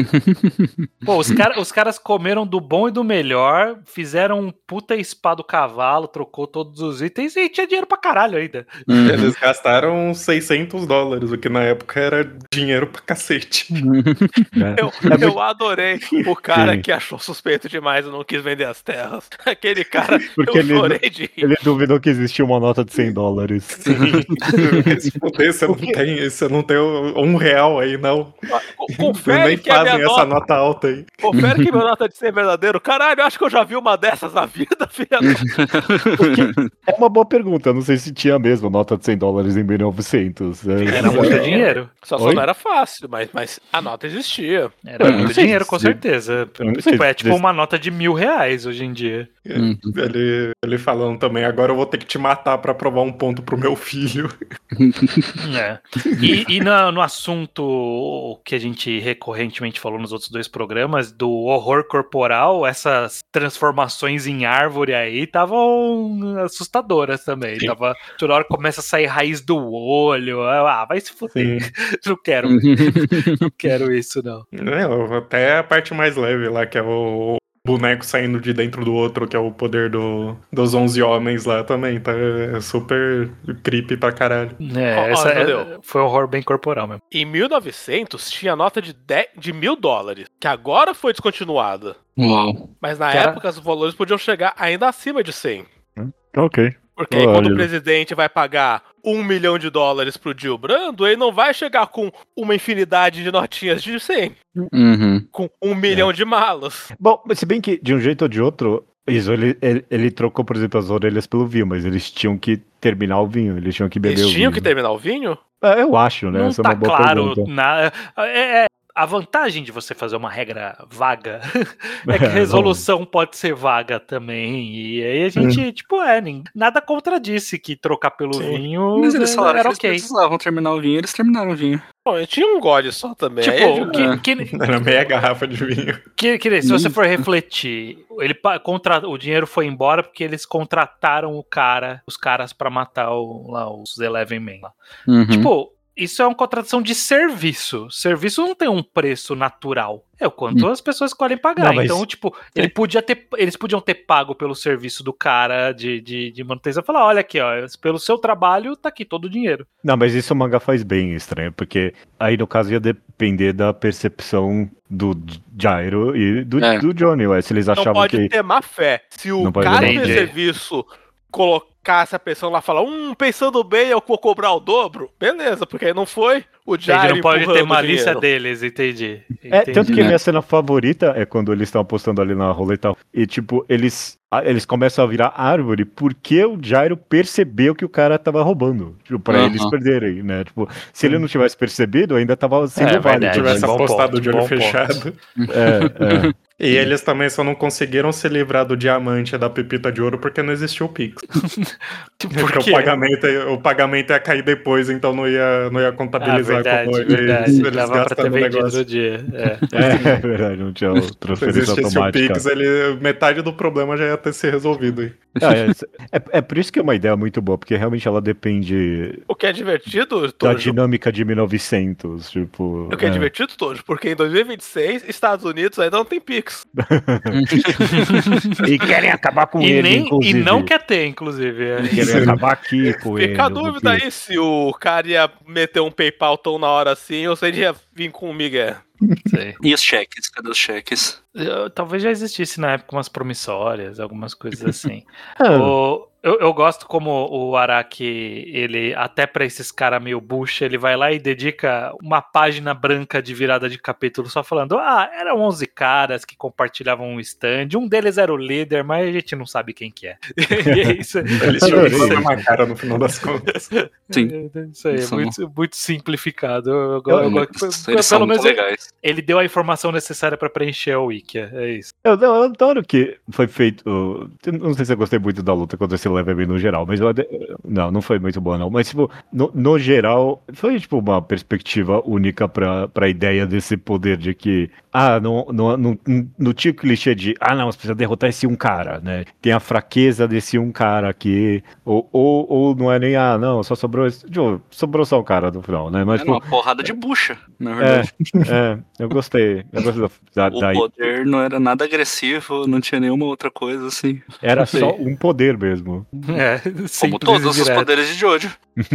Speaker 1: Pô, os, cara, os caras comeram do bom e do melhor, fizeram um puta spa do cavalo, trocou todos os itens e tinha dinheiro pra caralho ainda.
Speaker 4: Uhum.
Speaker 3: Eles gastaram seiscentos dólares, o que na época era dinheiro pra cacete.
Speaker 2: né?
Speaker 5: Eu,
Speaker 2: É muito-
Speaker 5: eu adorei o cara
Speaker 2: Sim.
Speaker 5: que achou suspeito demais e não quis vender as terras. Aquele cara,
Speaker 2: Porque
Speaker 5: eu
Speaker 2: ele-
Speaker 5: chorei de rir.
Speaker 2: Ele duvidou que existia uma nota de cem dólares.
Speaker 3: Se fuder, você não tem, você não tem um real aí, não.
Speaker 5: Co-
Speaker 3: Nem
Speaker 5: Confere que a
Speaker 3: fazem
Speaker 5: minha
Speaker 3: essa
Speaker 5: nota,
Speaker 3: nota alta aí.
Speaker 5: confere que minha nota de cem é verdadeiro. Caralho, eu acho que eu já vi uma dessas na vida, filha. da-
Speaker 2: É uma boa pergunta, eu não sei se tinha mesmo nota de cem dólares em mil e novecentos. É,
Speaker 1: Era muito dinheiro.
Speaker 5: Só, só
Speaker 2: Oi?
Speaker 5: não era fácil, mas, mas a nota existia.
Speaker 1: Era
Speaker 2: Eu não
Speaker 1: muito
Speaker 2: sei
Speaker 1: dinheiro,
Speaker 2: se-
Speaker 1: com certeza.
Speaker 2: eu não sei
Speaker 1: Tipo, é
Speaker 2: se-
Speaker 1: tipo uma nota de mil reais hoje em dia.
Speaker 4: Uhum.
Speaker 3: Ele, ele falando também, agora eu vou ter que te matar pra provar um ponto pro meu filho.
Speaker 1: É. E, e no, no assunto que a gente recorrentemente falou nos outros dois programas, do horror corporal, essas transformações em árvore aí estavam assustadoras também.
Speaker 3: Sim.
Speaker 1: Tava, toda hora começa a sair raiz do olho. Ah, vai se fuder.
Speaker 3: Sim.
Speaker 1: Não quero. Não quero isso, não.
Speaker 3: É, até a parte mais leve lá, que é o boneco saindo de dentro do outro, que é o poder do, dos onze homens lá também, tá? É super creepy pra caralho.
Speaker 1: É,
Speaker 5: Ó, ó,
Speaker 1: essa é-
Speaker 5: entendeu?
Speaker 1: foi um horror bem corporal mesmo.
Speaker 5: Em mil e novecentos tinha nota de, dez, de mil dólares, que agora foi descontinuada.
Speaker 4: Uau.
Speaker 5: Mas na
Speaker 1: Cara-
Speaker 5: época os valores podiam chegar ainda acima de cem.
Speaker 2: Ok.
Speaker 5: Porque aí quando
Speaker 2: Olha.
Speaker 5: o presidente vai pagar um milhão de dólares pro Gil Brando, ele não vai chegar com uma infinidade de notinhas de cem,
Speaker 4: Uhum.
Speaker 5: com um milhão de malas.
Speaker 2: Bom, mas se bem que de um jeito ou de outro, isso, ele, ele, ele trocou, por exemplo, as orelhas pelo vinho, mas eles tinham que terminar o vinho, eles tinham que beber
Speaker 5: Eles
Speaker 2: o
Speaker 5: tinham
Speaker 2: vinho.
Speaker 5: que terminar o vinho?
Speaker 2: É, eu acho, né?
Speaker 1: Não
Speaker 2: Essa é
Speaker 1: tá
Speaker 2: uma boa
Speaker 1: claro.
Speaker 2: pergunta.
Speaker 1: Na, é, é- a vantagem de você fazer uma regra vaga é que a
Speaker 2: É,
Speaker 1: resolução pode ser vaga também. E aí a gente, tipo, é, nem- nada contradisse que trocar pelo
Speaker 3: Sim.
Speaker 1: vinho
Speaker 4: Mas eles falaram
Speaker 1: era
Speaker 4: que
Speaker 1: ok.
Speaker 4: eles precisavam terminar o vinho, eles terminaram o vinho.
Speaker 5: Bom, eu tinha um gole só também. aí
Speaker 1: Tipo,
Speaker 5: eu-
Speaker 1: que, que,
Speaker 3: Era meia garrafa de vinho.
Speaker 1: que, que- se você for refletir, ele pa- contra, o dinheiro foi embora porque eles contrataram o cara, os caras pra matar o, lá, os Eleven Men lá.
Speaker 4: Uhum.
Speaker 1: Tipo, isso é uma contratação de serviço. Serviço não tem um preço natural. É o quanto as pessoas escolhem pagar.
Speaker 2: Não, mas-
Speaker 1: Então, tipo, ele podia ter, eles podiam ter pago pelo serviço do cara de, de, de manutenção. Falar, olha aqui, ó, pelo seu trabalho, tá aqui todo o dinheiro.
Speaker 2: Não, mas isso o mangá faz bem estranho, porque aí no caso ia depender da percepção do Jairo e do,
Speaker 4: É.
Speaker 2: do Johnny, ué, se eles
Speaker 5: Não
Speaker 2: achavam
Speaker 5: pode
Speaker 2: que...
Speaker 5: ter má fé. Se o
Speaker 2: Não pode
Speaker 5: cara
Speaker 1: ter
Speaker 5: do
Speaker 1: má fé.
Speaker 5: serviço colocasse a pessoa lá e falar, hum, pensando bem, eu vou cobrar o dobro, beleza, porque aí não foi o
Speaker 1: Ele
Speaker 5: Jairo
Speaker 1: não pode ter
Speaker 5: empurrando o
Speaker 1: malícia
Speaker 5: dinheiro.
Speaker 1: deles, entendi.
Speaker 2: É,
Speaker 1: Entendi.
Speaker 2: tanto que
Speaker 4: né?
Speaker 2: minha cena favorita é quando eles estão apostando ali na roleta e, tipo, eles, a- eles começam a virar árvore porque o Jairo percebeu que o cara tava roubando, tipo, pra
Speaker 4: Aham.
Speaker 2: eles perderem, né? Tipo, se ele não tivesse percebido, ainda tava sendo
Speaker 1: É,
Speaker 2: válido.
Speaker 1: verdade.
Speaker 2: né?
Speaker 3: Tivesse
Speaker 1: bom
Speaker 3: apostado
Speaker 1: ponto,
Speaker 3: de olho
Speaker 1: bom ponto.
Speaker 3: fechado.
Speaker 2: É, é.
Speaker 3: E eles também só não conseguiram se livrar do diamante e da pepita de ouro porque não existiu o Pix.
Speaker 1: Por
Speaker 3: Porque
Speaker 1: quê?
Speaker 3: o pagamento, o pagamento ia cair depois, então não ia, não ia
Speaker 1: Ah,
Speaker 3: contabilizar
Speaker 1: verdade,
Speaker 3: como eles,
Speaker 1: verdade.
Speaker 3: eles
Speaker 1: Dava pra ter
Speaker 3: gastando o
Speaker 1: vendido
Speaker 3: negócio.
Speaker 1: no dia. É.
Speaker 2: É, é verdade, não tinha
Speaker 3: Se
Speaker 2: transferência
Speaker 3: existisse o
Speaker 2: automática.
Speaker 3: Pix, ele, metade do problema já ia ter se resolvido aí.
Speaker 2: Ah, é, é, é por isso que é uma ideia muito boa, porque realmente ela depende
Speaker 5: O que é divertido,
Speaker 2: da
Speaker 5: Tojo,
Speaker 2: dinâmica de mil e novecentos, tipo...
Speaker 5: o que é,
Speaker 2: é.
Speaker 5: divertido, Tojo, porque em dois mil e vinte e seis, Estados Unidos ainda não tem Pix.
Speaker 2: E querem acabar com
Speaker 1: E,
Speaker 2: ele,
Speaker 1: nem, e
Speaker 2: inclusive.
Speaker 1: não quer ter, inclusive. é.
Speaker 2: Querem acabar aqui com ele.
Speaker 5: Fica a
Speaker 2: o
Speaker 5: dúvida
Speaker 2: Pix.
Speaker 5: aí se o cara ia meter um PayPal tão na hora assim ou se ele ia vir com o Miguel.
Speaker 1: Sei.
Speaker 4: E os cheques? Cadê os cheques?
Speaker 1: Eu- talvez já existisse na época umas promissórias, algumas coisas assim.
Speaker 2: Ah,
Speaker 1: O- Eu, eu gosto como o Araki, ele, até pra esses caras meio bucha, ele vai lá e dedica uma página branca de virada de capítulo só falando, ah, eram onze caras que compartilhavam um stand, um deles era o líder, mas a gente não sabe quem que é. E é isso.
Speaker 3: Eles tinham uma cara no final das contas.
Speaker 4: Sim.
Speaker 1: Isso aí, é
Speaker 4: São-
Speaker 1: muito, muito simplificado. Eu, eu,
Speaker 2: Eu-
Speaker 1: eu,
Speaker 4: Eles
Speaker 1: eu,
Speaker 4: eles são
Speaker 1: pelo
Speaker 4: muito
Speaker 1: menos ele,
Speaker 4: legais.
Speaker 1: ele deu a informação necessária pra preencher o wiki, é isso.
Speaker 2: Eu, eu, eu adoro que foi feito. Eu não sei se eu gostei muito da luta contra esse Level no geral, mas eu, ade- não, não foi muito boa, não. Mas, tipo, no, no geral, foi tipo uma perspectiva única pra, pra ideia desse poder de que, ah, não, não, não, não tinha o clichê de, ah, não, você precisa derrotar esse um cara, né? Tem a fraqueza desse um cara aqui, ou, ou, ou não é nem, ah, não, só sobrou, esse- tipo, sobrou só um cara no final, né? Mas,
Speaker 4: Era
Speaker 2: tipo,
Speaker 4: uma porrada de bucha, na
Speaker 2: é,
Speaker 4: verdade.
Speaker 2: é, eu gostei. Eu gostei da, da,
Speaker 4: O
Speaker 2: da-
Speaker 4: poder não era nada agressivo, não tinha nenhuma outra coisa assim.
Speaker 2: Era só um poder mesmo.
Speaker 1: É,
Speaker 4: Como
Speaker 1: simples
Speaker 4: todos
Speaker 1: e
Speaker 4: os
Speaker 1: direto.
Speaker 4: poderes de Jojo.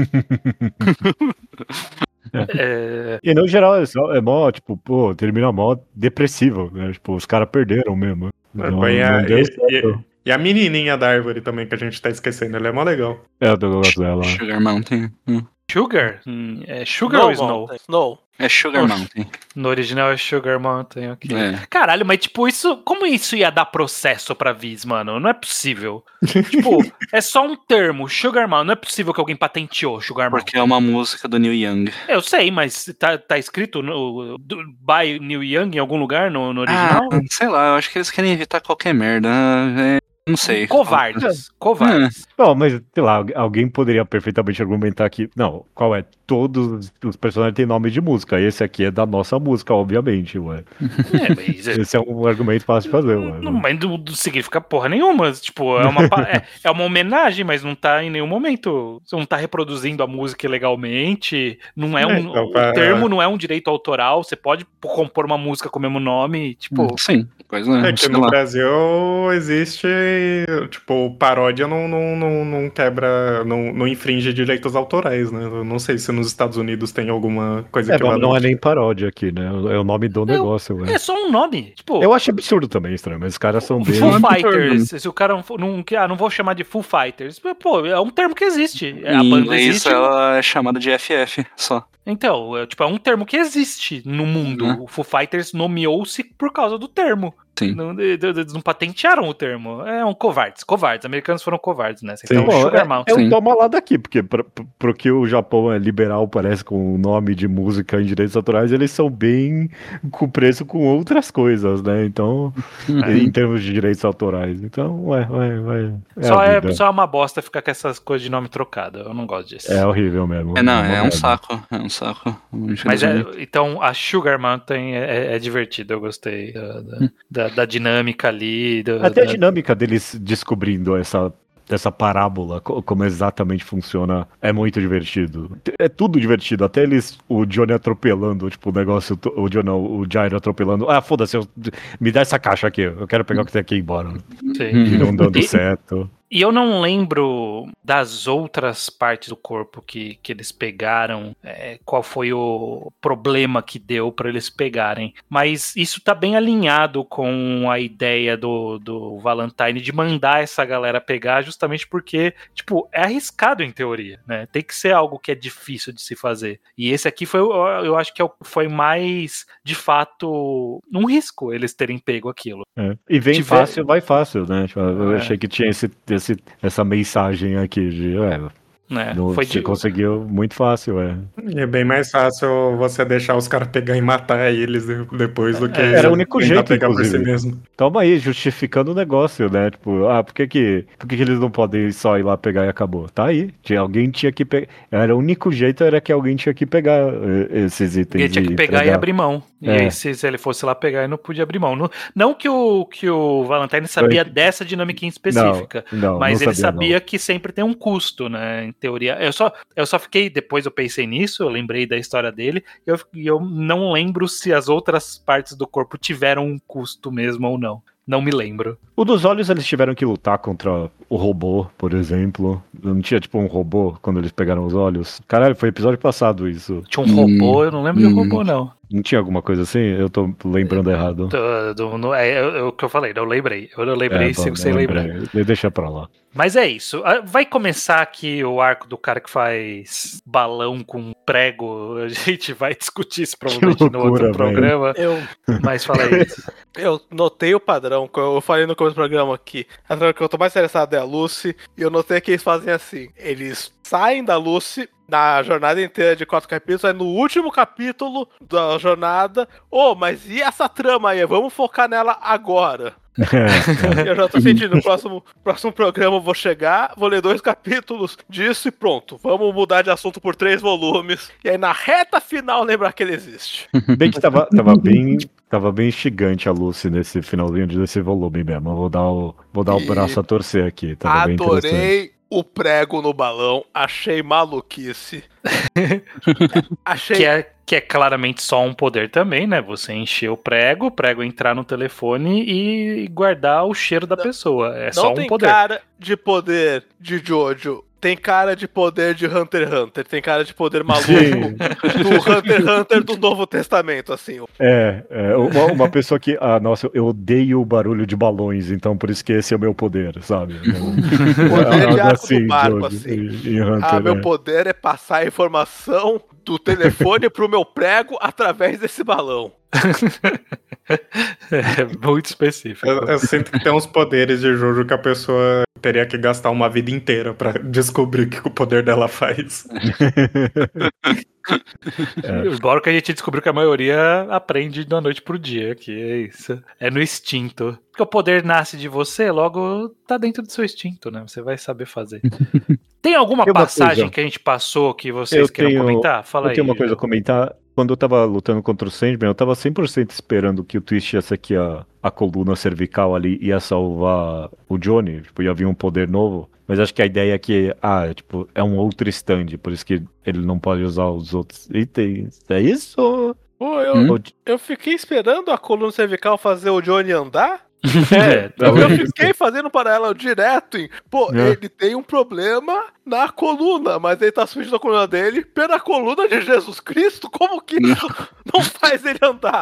Speaker 1: É,
Speaker 2: E no geral é só, é mó, tipo, pô, termina mó depressivo, né? Tipo, os caras perderam mesmo. Não,
Speaker 3: Põe a-
Speaker 2: não deu
Speaker 3: e,
Speaker 2: certo.
Speaker 3: e- e a menininha da árvore também, que a gente tá esquecendo, ela é mó legal.
Speaker 2: É, eu gosto dela.
Speaker 4: Sugar Mountain. Hum.
Speaker 1: Sugar? Hum, é Sugar ou Snow?
Speaker 5: Mountain. Snow.
Speaker 4: É Sugar
Speaker 1: Oxe.
Speaker 4: Mountain.
Speaker 1: No original é Sugar Mountain, ok.
Speaker 4: É.
Speaker 1: Caralho, mas tipo, isso. Como isso ia dar processo pra Viz, mano? Não é possível. Tipo, é só um termo, Sugar Mountain. Não é possível que alguém patenteou Sugar Mountain.
Speaker 4: Porque é uma música do Neil Young.
Speaker 1: Eu sei, mas tá, tá escrito no, do, by Neil Young em algum lugar no, no original?
Speaker 4: Ah, sei lá, eu acho que eles querem evitar qualquer merda. É, não sei.
Speaker 1: Covardes. Covardes.
Speaker 2: Não, mas, sei lá, algu- alguém poderia perfeitamente argumentar que, não, qual é? Todos os personagens têm nome de música. Esse aqui é da nossa música, obviamente, ué.
Speaker 1: É, mas é-
Speaker 2: Esse é um argumento fácil de fazer, ué.
Speaker 1: Não, mas não, não significa porra nenhuma. Tipo, é uma, pa- é, é uma homenagem, mas não tá em nenhum momento. Você não tá reproduzindo a música ilegalmente. Não é um.
Speaker 3: É, então,
Speaker 1: o
Speaker 3: pra-
Speaker 1: termo não é um direito autoral. Você pode compor uma música com o mesmo nome. Tipo,
Speaker 4: Sim, pois é.
Speaker 3: É que
Speaker 4: sei
Speaker 3: no
Speaker 4: lá.
Speaker 3: Brasil existe, tipo, paródia não, não, não, não quebra, não, não infringe direitos autorais, né? Eu não sei se nos Estados Unidos tem alguma coisa
Speaker 2: É,
Speaker 3: equivalente.
Speaker 2: não é nem paródia aqui, né? É o nome do negócio, ué.
Speaker 1: é só um nome. Tipo,
Speaker 2: Eu acho absurdo também, estranho, mas os caras são bem.
Speaker 1: Full
Speaker 4: absurdo.
Speaker 1: Fighters. Se o cara não, não, ah, não vou chamar de Full Fighters. Pô, é um termo que existe. A
Speaker 4: Em
Speaker 1: banda
Speaker 4: inglês
Speaker 1: existe.
Speaker 4: ela é chamada de F F só.
Speaker 1: Então, é, tipo, é um termo que existe no mundo.
Speaker 4: Uhum.
Speaker 1: O Foo Fighters nomeou-se por causa do termo.
Speaker 4: Sim.
Speaker 1: Não, de- de- eles não patentearam o termo. É um covardes. Covardes. Americanos foram covardes nessa. Então,
Speaker 2: Pô,
Speaker 1: Sugar
Speaker 2: é,
Speaker 1: Mountain.
Speaker 2: é um
Speaker 4: Sim.
Speaker 2: toma lá daqui, porque pro, pro- pro que o Japão é liberal, parece com o nome de música em direitos autorais, eles são bem com preço com outras coisas, né? Então, em termos de direitos autorais. Então, ué, ué, ué. É,
Speaker 1: Só,
Speaker 2: a
Speaker 1: é,
Speaker 2: vida.
Speaker 1: só é uma bosta ficar com essas coisas de nome trocado. Eu não gosto disso.
Speaker 2: É horrível mesmo.
Speaker 4: É, não,
Speaker 2: uma
Speaker 4: é um
Speaker 2: merda.
Speaker 4: saco. É um saco.
Speaker 1: Mas é,
Speaker 4: infelizmente.
Speaker 1: então a Sugar Mountain é, é, é divertido, eu gostei da, da, da- da dinâmica ali. do-
Speaker 2: Até a
Speaker 1: da-
Speaker 2: dinâmica deles descobrindo essa, essa parábola, co- como exatamente funciona, é muito divertido. É tudo divertido, até eles, o Johnny atropelando, tipo, o negócio, o Johnny, não, o Jairo atropelando. Ah, foda-se, eu- me dá essa caixa aqui, eu quero pegar o que tem aqui e ir embora.
Speaker 1: Sim.
Speaker 2: E não dando
Speaker 1: E-
Speaker 2: certo.
Speaker 1: E eu não lembro das outras partes do corpo que, que eles pegaram, é, qual foi o problema que deu para eles pegarem. Mas isso tá bem alinhado com a ideia do, do Valentine de mandar essa galera pegar, justamente porque, tipo, é arriscado em teoria, né? Tem que ser algo que é difícil de se fazer. E esse aqui foi, eu eu acho que é o- foi mais, de fato, um risco eles terem pego aquilo.
Speaker 2: É. E vem
Speaker 1: Tiver-
Speaker 2: fácil, vai fácil, né? Tipo, eu
Speaker 1: É.
Speaker 2: achei que tinha esse, esse, essa mensagem aqui de, é,
Speaker 1: Né?
Speaker 2: no-
Speaker 1: Foi
Speaker 2: você
Speaker 1: de,
Speaker 2: conseguiu muito fácil, é.
Speaker 3: E é bem mais fácil você deixar os caras pegar e matar eles de- depois do que
Speaker 2: Era o único
Speaker 3: tentar
Speaker 2: jeito,
Speaker 3: pegar por si
Speaker 2: inclusive.
Speaker 3: mesmo.
Speaker 2: Toma aí, justificando o negócio, né? Tipo, ah, por que que, por que que eles não podem só ir lá pegar e acabou? Tá aí, tinha, alguém tinha que pegar. Era o único jeito, era que alguém tinha que pegar eh, esses itens.
Speaker 1: ele tinha que
Speaker 2: e
Speaker 1: pegar e
Speaker 2: entregar.
Speaker 1: abrir mão. E
Speaker 2: É.
Speaker 1: aí, se, se ele fosse lá pegar, ele não podia abrir mão. Não, não que, o, que o Valentine sabia
Speaker 2: Foi-
Speaker 1: dessa dinâmica em específica,
Speaker 2: Não, não,
Speaker 1: mas
Speaker 2: não
Speaker 1: ele sabia
Speaker 2: não.
Speaker 1: que sempre tem um custo, né? Em teoria. Eu só, eu só fiquei, depois eu pensei nisso, eu lembrei da história dele, e eu, e eu não lembro se as outras partes do corpo tiveram um custo mesmo ou não. Não me lembro.
Speaker 2: O dos olhos eles tiveram que lutar contra o robô, por exemplo. Não tinha tipo um robô quando eles pegaram os olhos. Caralho, foi episódio passado isso.
Speaker 1: Tinha um
Speaker 4: Hum,
Speaker 1: robô, eu não lembro de um
Speaker 4: hum.
Speaker 1: robô, não.
Speaker 2: Não tinha alguma coisa assim? Eu tô lembrando errado.
Speaker 1: Do, do, no, é, é o que eu falei, eu lembrei. Eu lembrei,
Speaker 2: É,
Speaker 1: sigo
Speaker 2: bom,
Speaker 1: sem
Speaker 2: não
Speaker 1: lembrar.
Speaker 2: lembrei. Deixa pra lá.
Speaker 1: Mas é isso. Ah, vai começar aqui o arco do cara que faz balão com prego. A gente vai discutir isso provavelmente
Speaker 2: Que
Speaker 1: no outro
Speaker 2: loucura,
Speaker 1: programa.
Speaker 5: Eu,
Speaker 1: Mas fala isso.
Speaker 5: eu notei o padrão, que eu falei no começo do programa aqui. A droga que eu tô mais interessado é a Lucy, e eu notei que eles fazem assim. Eles saem da Lucy na jornada inteira de quatro capítulos, aí no último capítulo da jornada, ô, oh, mas e essa trama aí? Vamos focar nela agora. Eu já tô sentindo, no próximo, próximo programa eu vou chegar, vou ler dois capítulos disso e pronto. Vamos mudar de assunto por três volumes. E aí na reta final lembrar que ele existe.
Speaker 2: Bem que tava, tava bem. Tava bem instigante a Lucy nesse finalzinho desse volume mesmo. Eu vou dar o, vou dar o braço a torcer aqui. Tava bem interessante.
Speaker 5: Adorei o prego no balão, achei maluquice. Achei.
Speaker 1: Que é, que é claramente só um poder também, né? Você encher o prego, o prego entrar no telefone e guardar o cheiro da pessoa. É
Speaker 5: Não
Speaker 1: só um
Speaker 5: tem
Speaker 1: poder.
Speaker 5: cara de poder de Jojo. Tem cara de poder de Hunter x Hunter. Tem cara de poder maluco do Hunter x Hunter do Novo Testamento, assim.
Speaker 2: É, é uma, uma pessoa que... Ah, nossa, eu odeio o barulho de balões, então por isso que esse é o meu poder, sabe?
Speaker 5: Poder de arco do barco,
Speaker 2: Jojo,
Speaker 5: assim.
Speaker 2: Em, em Hunter,
Speaker 5: Ah, meu
Speaker 2: é.
Speaker 5: poder é passar a informação do telefone pro meu prego através desse balão.
Speaker 1: É muito específico.
Speaker 3: Eu, eu sinto que tem uns poderes de Jojo que a pessoa teria que gastar uma vida inteira pra descobrir o que o poder dela faz.
Speaker 1: É. Embora que a gente descobriu que a maioria aprende da noite pro dia, que é isso. É no instinto. Porque o poder nasce de você, logo tá dentro do seu instinto, né? Você vai saber fazer. Tem alguma
Speaker 2: Tem uma
Speaker 1: passagem
Speaker 2: coisa.
Speaker 1: que a gente passou que vocês
Speaker 2: Eu
Speaker 1: queiram
Speaker 2: tenho-
Speaker 1: comentar? Fala
Speaker 2: eu
Speaker 1: aí.
Speaker 2: tenho uma coisa a
Speaker 1: Gil.
Speaker 2: comentar. Quando eu tava lutando contra o Sandman, eu tava cem por cento esperando que o twist ia ser que a, a coluna cervical ali ia salvar o Johnny. Tipo, ia vir um poder novo. Mas acho que a ideia é que, ah, é, tipo, é um outro stand, por isso que ele não pode usar os outros itens. É isso?
Speaker 5: Pô, eu,
Speaker 2: Ou-
Speaker 5: eu fiquei esperando a coluna cervical fazer o Johnny andar.
Speaker 1: É,
Speaker 5: Eu
Speaker 2: talvez.
Speaker 5: fiquei fazendo paralelo direto em, pô,
Speaker 2: É.
Speaker 5: ele tem um problema na coluna, mas ele tá subindo a coluna dele pela coluna de Jesus Cristo? Como que isso não faz ele andar?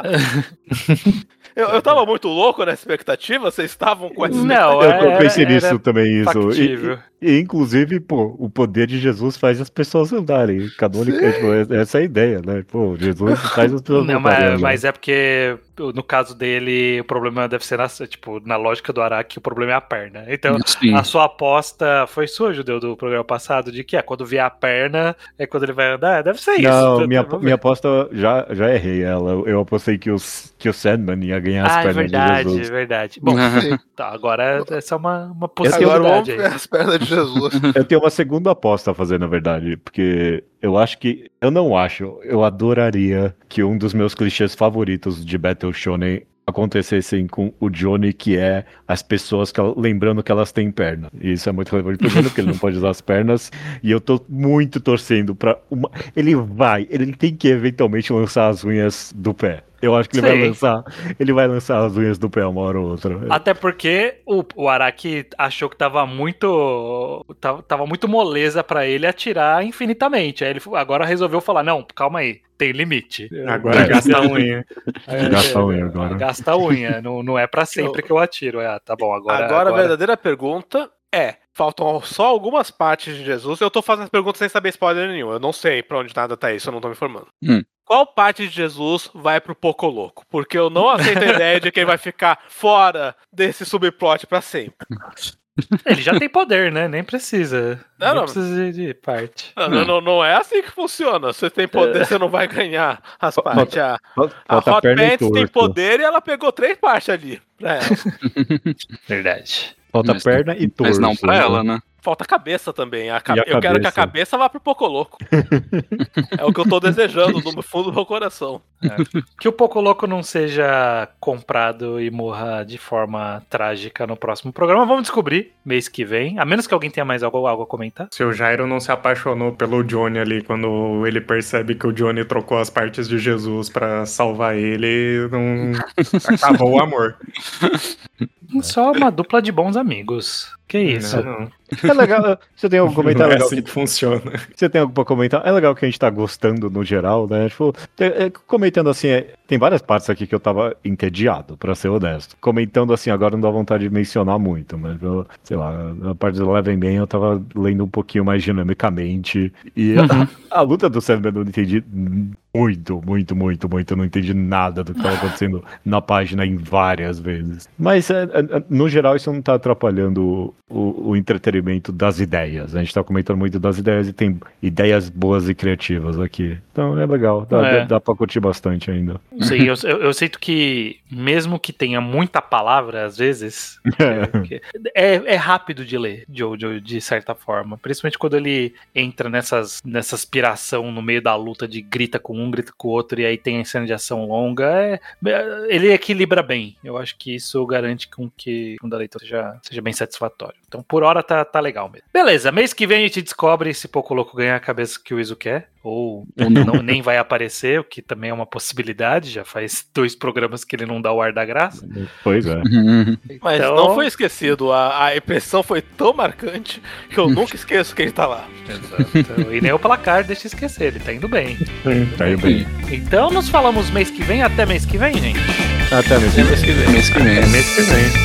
Speaker 5: Eu, eu tava muito louco nessa expectativa, vocês estavam com essa
Speaker 1: Não,
Speaker 2: Eu,
Speaker 1: é-
Speaker 2: eu pensei
Speaker 1: era
Speaker 2: nisso também, isso. E,
Speaker 1: factível.
Speaker 2: e- e, inclusive, pô, o poder de Jesus faz as pessoas andarem. Canônica,
Speaker 5: Sim.
Speaker 2: tipo, essa é a ideia, né? Pô, Jesus faz as pessoas
Speaker 1: Não,
Speaker 2: andarem.
Speaker 1: mas, mas é porque no caso dele, o problema deve ser na, tipo, na lógica do Araki, o problema é a perna. Então,
Speaker 4: Sim.
Speaker 1: a sua aposta foi sua, Judeu, do programa passado, de que é quando vier a perna, é quando ele vai andar? Deve ser isso.
Speaker 2: Não,
Speaker 1: Então,
Speaker 2: minha,
Speaker 1: vamos ver.
Speaker 2: minha aposta já, já errei ela. Eu, eu apostei que, os, que o Sandman ia ganhar as
Speaker 1: Ah, é
Speaker 2: pernas
Speaker 1: verdade,
Speaker 2: de
Speaker 1: é
Speaker 2: Jesus.
Speaker 1: verdade. Bom,
Speaker 5: Sim.
Speaker 1: tá, agora essa é uma, uma
Speaker 2: tenho-
Speaker 5: Agora vamos
Speaker 1: possibilidade
Speaker 5: ver
Speaker 1: aí.
Speaker 5: as pernas de Jesus.
Speaker 2: Eu tenho uma segunda aposta a fazer, na verdade, porque eu acho que. Eu não acho, eu adoraria que um dos meus clichês favoritos de Battle Shonen acontecessem com o Johnny, que é as pessoas que, lembrando que elas têm perna. E isso é muito relevante pro Johnny, porque ele não pode usar as pernas. E eu tô muito torcendo pra uma. Ele vai, ele tem que eventualmente lançar as unhas do pé. Eu acho que ele vai
Speaker 1: Sei.
Speaker 2: lançar. Ele vai lançar as unhas do pé uma hora ou outra.
Speaker 1: Até porque o, o Araki achou que tava muito. Tava, tava muito moleza pra ele atirar infinitamente. Aí ele agora resolveu falar: não, calma aí, tem limite.
Speaker 3: Agora
Speaker 2: É.
Speaker 3: gasta a unha.
Speaker 1: É,
Speaker 2: Gasta a unha agora.
Speaker 1: Gasta a unha. Não, não é pra sempre que eu atiro. É, tá bom, agora.
Speaker 5: Agora, a verdadeira pergunta é: faltam só algumas partes de Jesus. Eu tô fazendo as perguntas sem saber spoiler nenhum. Eu não sei pra onde nada tá isso, eu não tô me informando.
Speaker 4: Hum.
Speaker 5: Qual parte de Jesus vai pro Poco Louco? Porque eu não aceito a ideia de que ele vai ficar fora desse subplot pra sempre.
Speaker 1: Ele já tem poder, né? Nem precisa.
Speaker 5: Não,
Speaker 1: Nem
Speaker 5: não.
Speaker 1: precisa de, de parte.
Speaker 5: Não, não, não, não é assim que funciona. Você tem poder, você não vai ganhar as
Speaker 2: Falta-
Speaker 5: partes. A, a
Speaker 2: Falta a
Speaker 5: Hot
Speaker 2: perna e
Speaker 5: Pants tem
Speaker 2: torso.
Speaker 5: poder e ela pegou três partes ali pra ela.
Speaker 1: Verdade.
Speaker 2: Falta
Speaker 4: Mas-
Speaker 2: perna e torso.
Speaker 4: Mas não pra ela, né?
Speaker 5: Falta a cabeça também. A ca-
Speaker 2: E a
Speaker 5: Eu quero que a
Speaker 2: cabeça?
Speaker 5: cabeça vá pro Poco Louco. É o que eu tô desejando no fundo do meu coração.
Speaker 1: Que o Poco Louco não seja comprado e morra de forma trágica no próximo programa. Vamos descobrir mês que vem. A menos que alguém tenha mais algo, algo a comentar.
Speaker 3: Se o Jairo não se apaixonou pelo Johnny ali, quando ele percebe que o Johnny trocou as partes de Jesus pra salvar ele, não acabou o amor.
Speaker 1: Só uma dupla de bons amigos. Que isso?
Speaker 3: Não, não.
Speaker 2: É legal. Você tem algum
Speaker 3: Não
Speaker 2: comentário
Speaker 3: é
Speaker 2: legal?
Speaker 3: assim que funciona.
Speaker 2: Você tem algo pra comentar? É legal que a gente tá gostando no geral, né? Tipo, é, é, comentar comentando assim, é, tem várias partes aqui que eu tava entediado, pra ser honesto. Comentando assim, agora não dá vontade de mencionar muito, mas eu, sei lá, a parte do Eleven Man eu tava lendo um pouquinho mais dinamicamente. E uhum. a, a luta do Sandman eu não entendi muito, muito, muito, muito. Eu não entendi nada do que estava acontecendo na página em várias vezes. Mas, é, é, no geral, isso não tá atrapalhando o, o entretenimento das ideias. A gente tá comentando muito das ideias e tem ideias boas e criativas aqui. Então é legal, dá, é. dá, dá pra curtir bastante ainda.
Speaker 1: Sim, eu, eu, eu sinto que, mesmo que tenha muita palavra, às vezes, é, é, é rápido de ler, Jojo, de certa forma. Principalmente quando ele entra nessas, nessa aspiração no meio da luta de grita com um, grita com o outro, e aí tem a cena de ação longa. É, ele equilibra bem. Eu acho que isso garante com que o da leitura seja, seja bem satisfatório. Então, por hora, tá, tá legal mesmo. Beleza, mês que vem a gente descobre se Poco Louco ganhar a cabeça que o Izu quer, ou, ou não, nem vai aparecer, o que também é uma possibilidade. Já faz dois programas que ele não dá o ar da graça.
Speaker 2: Pois é.
Speaker 5: Mas
Speaker 1: então...
Speaker 5: não foi esquecido. A, a impressão foi tão marcante que eu nunca esqueço que ele tá lá.
Speaker 1: Exato. E nem o placar deixa esquecer, ele tá indo bem.
Speaker 2: Tá indo bem.
Speaker 1: Então nos falamos mês que vem. Até mês que vem, gente.
Speaker 2: Até mês que vem.
Speaker 4: Mês que vem.
Speaker 3: Mês que vem.